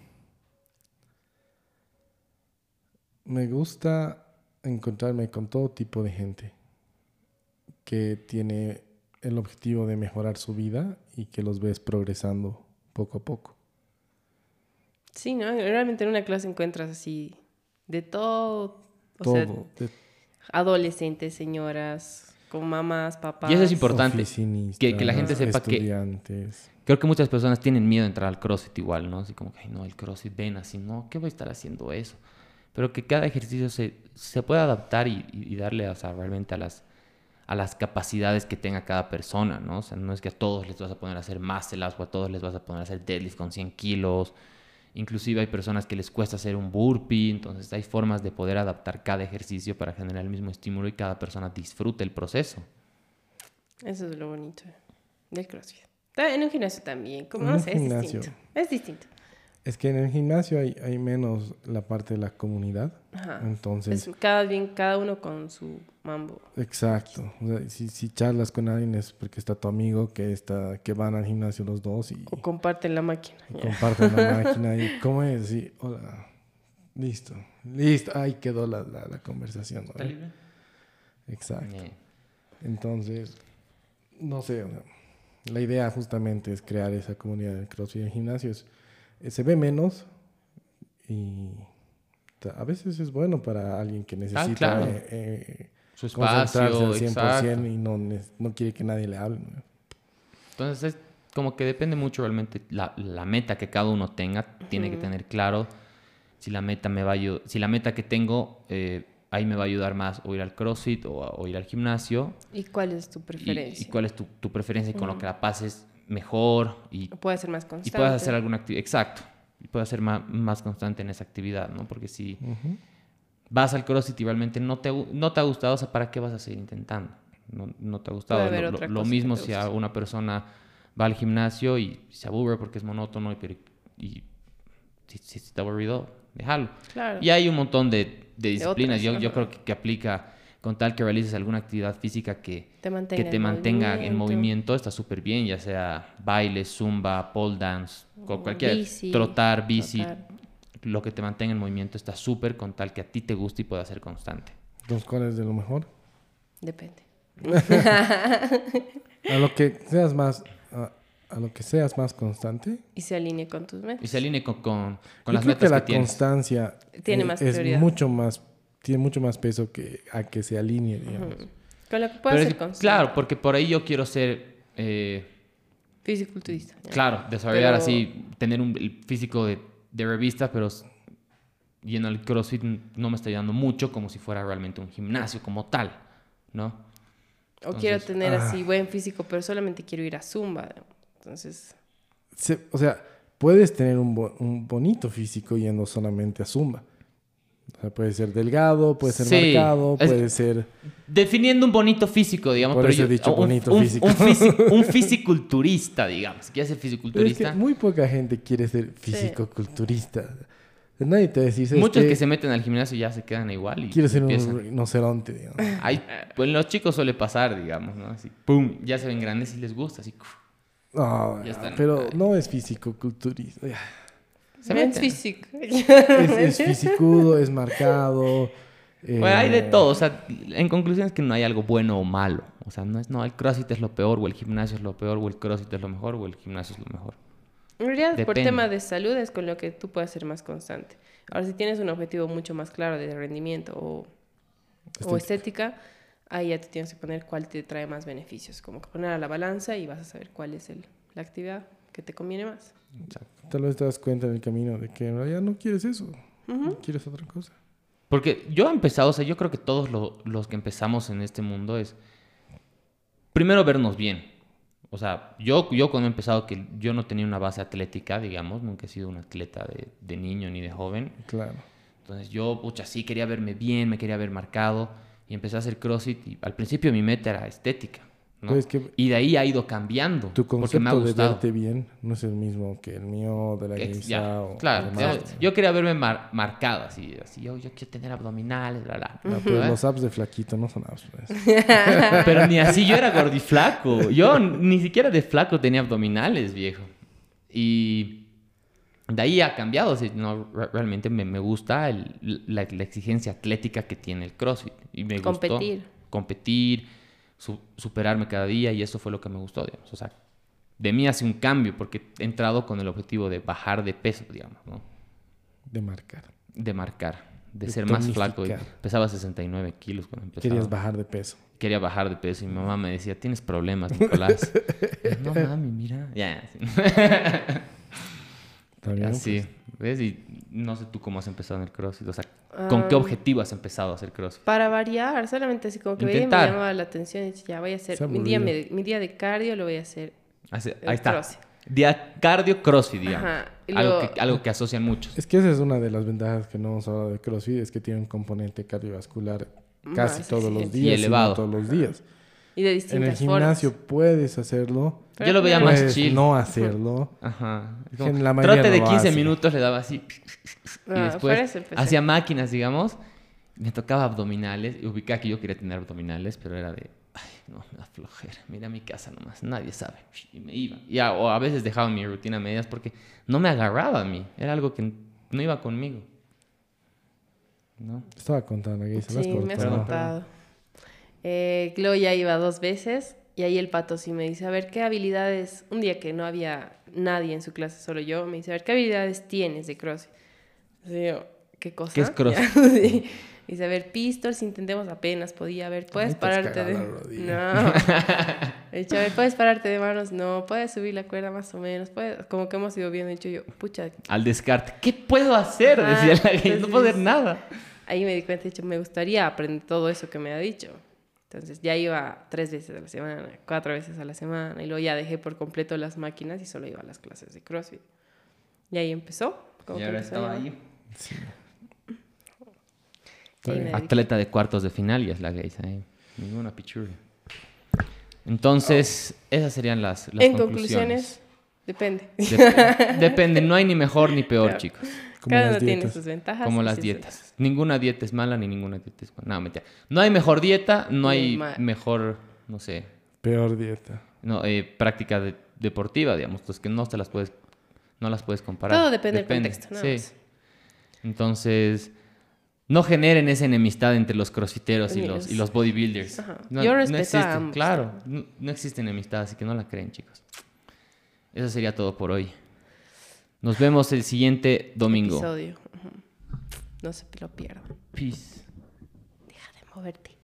me gusta encontrarme con todo tipo de gente que tiene el objetivo de mejorar su vida y que los ves progresando poco a poco. Sí, ¿no? Realmente en una clase encuentras así de todo. O todo. sea, De... adolescentes, señoras, con mamás, papás. Y eso es importante, que, que la gente sepa estudiantes. Que... Creo que muchas personas tienen miedo de entrar al CrossFit igual, ¿no? Así como que, ay, no, el CrossFit, ven así, no, ¿qué voy a estar haciendo eso? Pero que cada ejercicio se, se pueda adaptar y, y darle, o sea, realmente a las... a las capacidades que tenga cada persona, ¿no? O sea, no es que a todos les vas a poner a hacer muscle ups o a todos les vas a poner a hacer deadlift con cien kilos. Inclusive hay personas que les cuesta hacer un burpee. Entonces hay formas de poder adaptar cada ejercicio para generar el mismo estímulo y cada persona disfrute el proceso. Eso es lo bonito del CrossFit. En un gimnasio también. Como, no sé, es distinto. Es distinto. Es que en el gimnasio hay, hay menos la parte de la comunidad. Ajá. Entonces, Es cada, bien, cada uno con su mambo. exacto. O sea, si, si charlas con alguien es porque está tu amigo que está, que van al gimnasio los dos y, O comparten la máquina. y Ya. comparten la máquina. Y ¿cómo es? Sí, hola. Listo. Listo. Ahí quedó la, la, la conversación, ¿no? ¿Está libre? Exacto. Eh, Entonces, no sé. O sea, la idea justamente es crear esa comunidad del CrossFit en gimnasios. Eh, se ve menos y ta- a veces es bueno para alguien que necesita claro. eh, eh, Su concentrarse espacio, al cien por ciento exacto. y no, ne- no quiere que nadie le hable, ¿no? Entonces, es como que depende mucho realmente la, la meta que cada uno tenga. Tiene que tener claro si la meta me va a ayu- si la meta que tengo eh, ahí me va a ayudar más o ir al CrossFit o, a- o ir al gimnasio. ¿Y cuál es tu Y, preferencia? y cuál es tu, tu preferencia y con lo que la pases mejor y, Puede ser más constante. y puedas hacer alguna actividad. Exacto. Y puedas ser más, más constante en esa actividad, ¿no? Porque si Ujú. vas al CrossFit y realmente no te, gu- no te ha gustado, o sea, ¿para qué vas a seguir intentando? No, no te ha gustado. Puede haber Lo, lo- otra lo cosa que mismo te si guste. a una persona va al gimnasio y se aburre porque es monótono y, pero- y si, si está aburrido, déjalo. Claro. Y hay un montón de, de disciplinas. otras, yo, yo ajá. creo que, que aplica con tal que realices alguna actividad física que Te mantenga que te en mantenga en movimiento. movimiento, está súper bien, ya sea baile, zumba, pole dance, cual- cualquier, Bici, trotar, bici, trotar. lo que te mantenga en movimiento está súper con tal que a ti te guste y pueda ser constante. Entonces, ¿cuál es de lo mejor? Depende. A lo que seas más, a, a lo que seas más constante. Y se alinee con tus metas. Y se alinee con, con, con Yo las creo metas que la que tienes. constancia Tiene eh, más es prioridad. mucho más, tiene mucho más peso que a que se alinee, digamos. Con lo que Pero puedas es ser que, constante. claro, porque por ahí yo quiero ser, eh, Fisiculturista. ya. claro, desarrollar Pero- así, tener un el físico de, de revista, pero s- yendo al CrossFit no me está ayudando mucho como si fuera realmente un gimnasio como tal, ¿no? O quiero Entonces, tener ah. así buen físico, pero solamente quiero ir a Zumba. Entonces, Se- o sea, puedes tener un, bo- un bonito físico yendo solamente a Zumba. O sea, puede ser delgado, puede ser Sí, marcado, es- puede ser... Definiendo un bonito físico, digamos. Por pero eso he yo- dicho un, bonito un- físico. Un, fisi- un fisiculturista, digamos. Si quieres ser Pero es fisiculturista. que muy poca gente quiere ser físico-culturista. Nadie te va a decir, ¿sabes Muchos qué? que se meten al gimnasio ya se quedan igual. Y Quiero ser empiezan. un rinoceronte, digamos. Ay, pues en los chicos suele pasar, digamos, ¿no? Así, pum, ya se ven grandes y les gusta, así. No, Ya están. pero no es físico-culturista. Se men's meten. physique. Es, es fisicudo, es marcado. eh, Bueno, hay de todo, o sea, en conclusión es que no hay algo bueno o malo. O sea, no es, no, el CrossFit es lo peor, o el gimnasio es lo peor, o el CrossFit es lo mejor, o el gimnasio es lo mejor. En realidad, por Depende. tema de salud es con lo que tú puedes ser más constante. Ahora, si tienes un objetivo mucho más claro de rendimiento o, o estética, ahí ya te tienes que poner cuál te trae más beneficios. Como que poner a la balanza y vas a saber cuál es el, la actividad que te conviene más. Tal vez te das cuenta en el camino de que en realidad no quieres eso. Quieres otra cosa. Porque yo he empezado, o sea, yo creo que todos lo- los que empezamos en este mundo es primero vernos bien. O sea, yo, yo cuando he empezado, que yo no tenía una base atlética, digamos, nunca he sido un atleta de, de niño ni de joven. Claro. Entonces yo, pucha, sí quería verme bien, me quería ver marcado y empecé a hacer CrossFit y al principio mi meta era estética, ¿no? Pero es que Y de ahí ha ido cambiando tu porque me ha concepto de gustado. verte bien no es el mismo que el mío, de la Ex- Gaisa ya, o claro, demás. yo, yo quería verme mar- marcado, así, así yo, yo quiero tener abdominales, bla, bla. No, pero ¿Eh? los abs de flaquito no son abs. Pues. Pero ni así yo era gordiflaco. Yo ni siquiera de flaco tenía abdominales, viejo. Y de ahí ha cambiado. O sea, no, re- realmente me, me gusta el- la, la exigencia atlética que tiene el CrossFit. Y me gustó Competir. competir, su- superarme cada día y eso fue lo que me gustó, digamos. O sea, de mí hace un cambio porque he entrado con el objetivo de bajar de peso, digamos, ¿no? De marcar. De marcar, de, De ser más flaco. Y tonificar. pesaba sesenta y nueve kilos cuando empezaba. Querías bajar de peso. Quería bajar de peso y mi mamá me decía, tienes problemas, Nicolás. No, mami, mira. Ya, sí. Está bien, Así, pues. ¿ves? Y no sé tú cómo has empezado en el CrossFit. O sea, ¿con qué Ah. objetivo has empezado a hacer CrossFit? Para variar, solamente así como que veía y me Intentar. llamaba la atención y dije, ya voy a hacer Se ha mi día, aburrido. me- mi día de cardio lo voy a hacer. Hace- El ahí está. CrossFit. Día cardio CrossFit, digamos. Ajá, y Algo, luego- que, algo que asocian muchos. Es que esa es una de las ventajas que no hemos hablado de CrossFit, es que tiene un componente cardiovascular casi Más todos los exigente. días Y elevado. no todos los días. Y de En distintas el gimnasio formas. puedes hacerlo, Pero Yo lo veía claro, más puedes chill. no hacerlo. Ajá. Es En como, la mayoría trote no de lo quince hace. minutos le daba así. Y ah, por después eso empecé. hacía máquinas, digamos. Me tocaba abdominales. Y ubicaba que yo quería tener abdominales, pero era de... Ay, no, me da flojera. Mira mi casa nomás. Nadie sabe. Y me iba. Y a, o a veces dejaba mi rutina a medias porque no me agarraba a mí. Era algo que no iba conmigo. ¿No? Estaba contando aquí, se lo has Sí, me has cortado. contado. Eh, Chloe ya iba dos veces y ahí el pato sí me dice, a ver, ¿qué habilidades? Un día que no había nadie en su clase, solo yo, me dice, a ver, ¿qué habilidades tienes de CrossFit? Y yo, ¿qué cosa? ¿Qué es CrossFit? Sí. Dice, a ver, pistols, intentemos apenas, podía, a ver, ¿puedes Ahí te has pararte de...? cagado la rodilla. No. He dicho, a ver, ¿puedes pararte de manos? No. ¿Puedes subir la cuerda más o menos? ¿Puedes? Como que hemos ido viendo, he dicho yo, pucha. Al descarte. ¿Qué puedo hacer? Ajá, Decía la gente. No entonces- puedo hacer nada. Ahí me di cuenta, he dicho, me gustaría aprender todo eso que me ha dicho. Entonces ya iba tres veces a la semana, cuatro veces a la semana, y luego ya dejé por completo las máquinas y solo iba a las clases de CrossFit. Y ahí empezó. como Y que ahora empezó estaba ya. ahí. Sí. Y ahí me dediqué. Atleta de cuartos de final y es la Geisa. ¿eh? Ninguna pichurria. Entonces, esas serían las, las En conclusiones. conclusiones, depende. Dep- depende, no hay ni mejor ni peor, Claro. chicos. Como Cada las uno tiene dietas. sus ventajas. Como y las sus dietas. desventajas. Ninguna dieta es mala ni ninguna dieta es buena. No, mentira. No hay mejor dieta, no Ni hay ma- mejor, no sé, Peor dieta. no, eh, práctica de- deportiva, digamos. Pues que no te las puedes, no las puedes comparar. Todo depende del contexto, nada sí. más. Entonces, no generen esa enemistad entre los crossfiteros y Ni los, los- y los bodybuilders. Ajá. No, Yo no respeto a existe, ambos. claro, no, no existe enemistad, así que no la creen, chicos. Eso sería todo por hoy. Nos vemos el siguiente domingo. Episodio. Ujú. No se lo pierdan. Peace. Deja de moverte.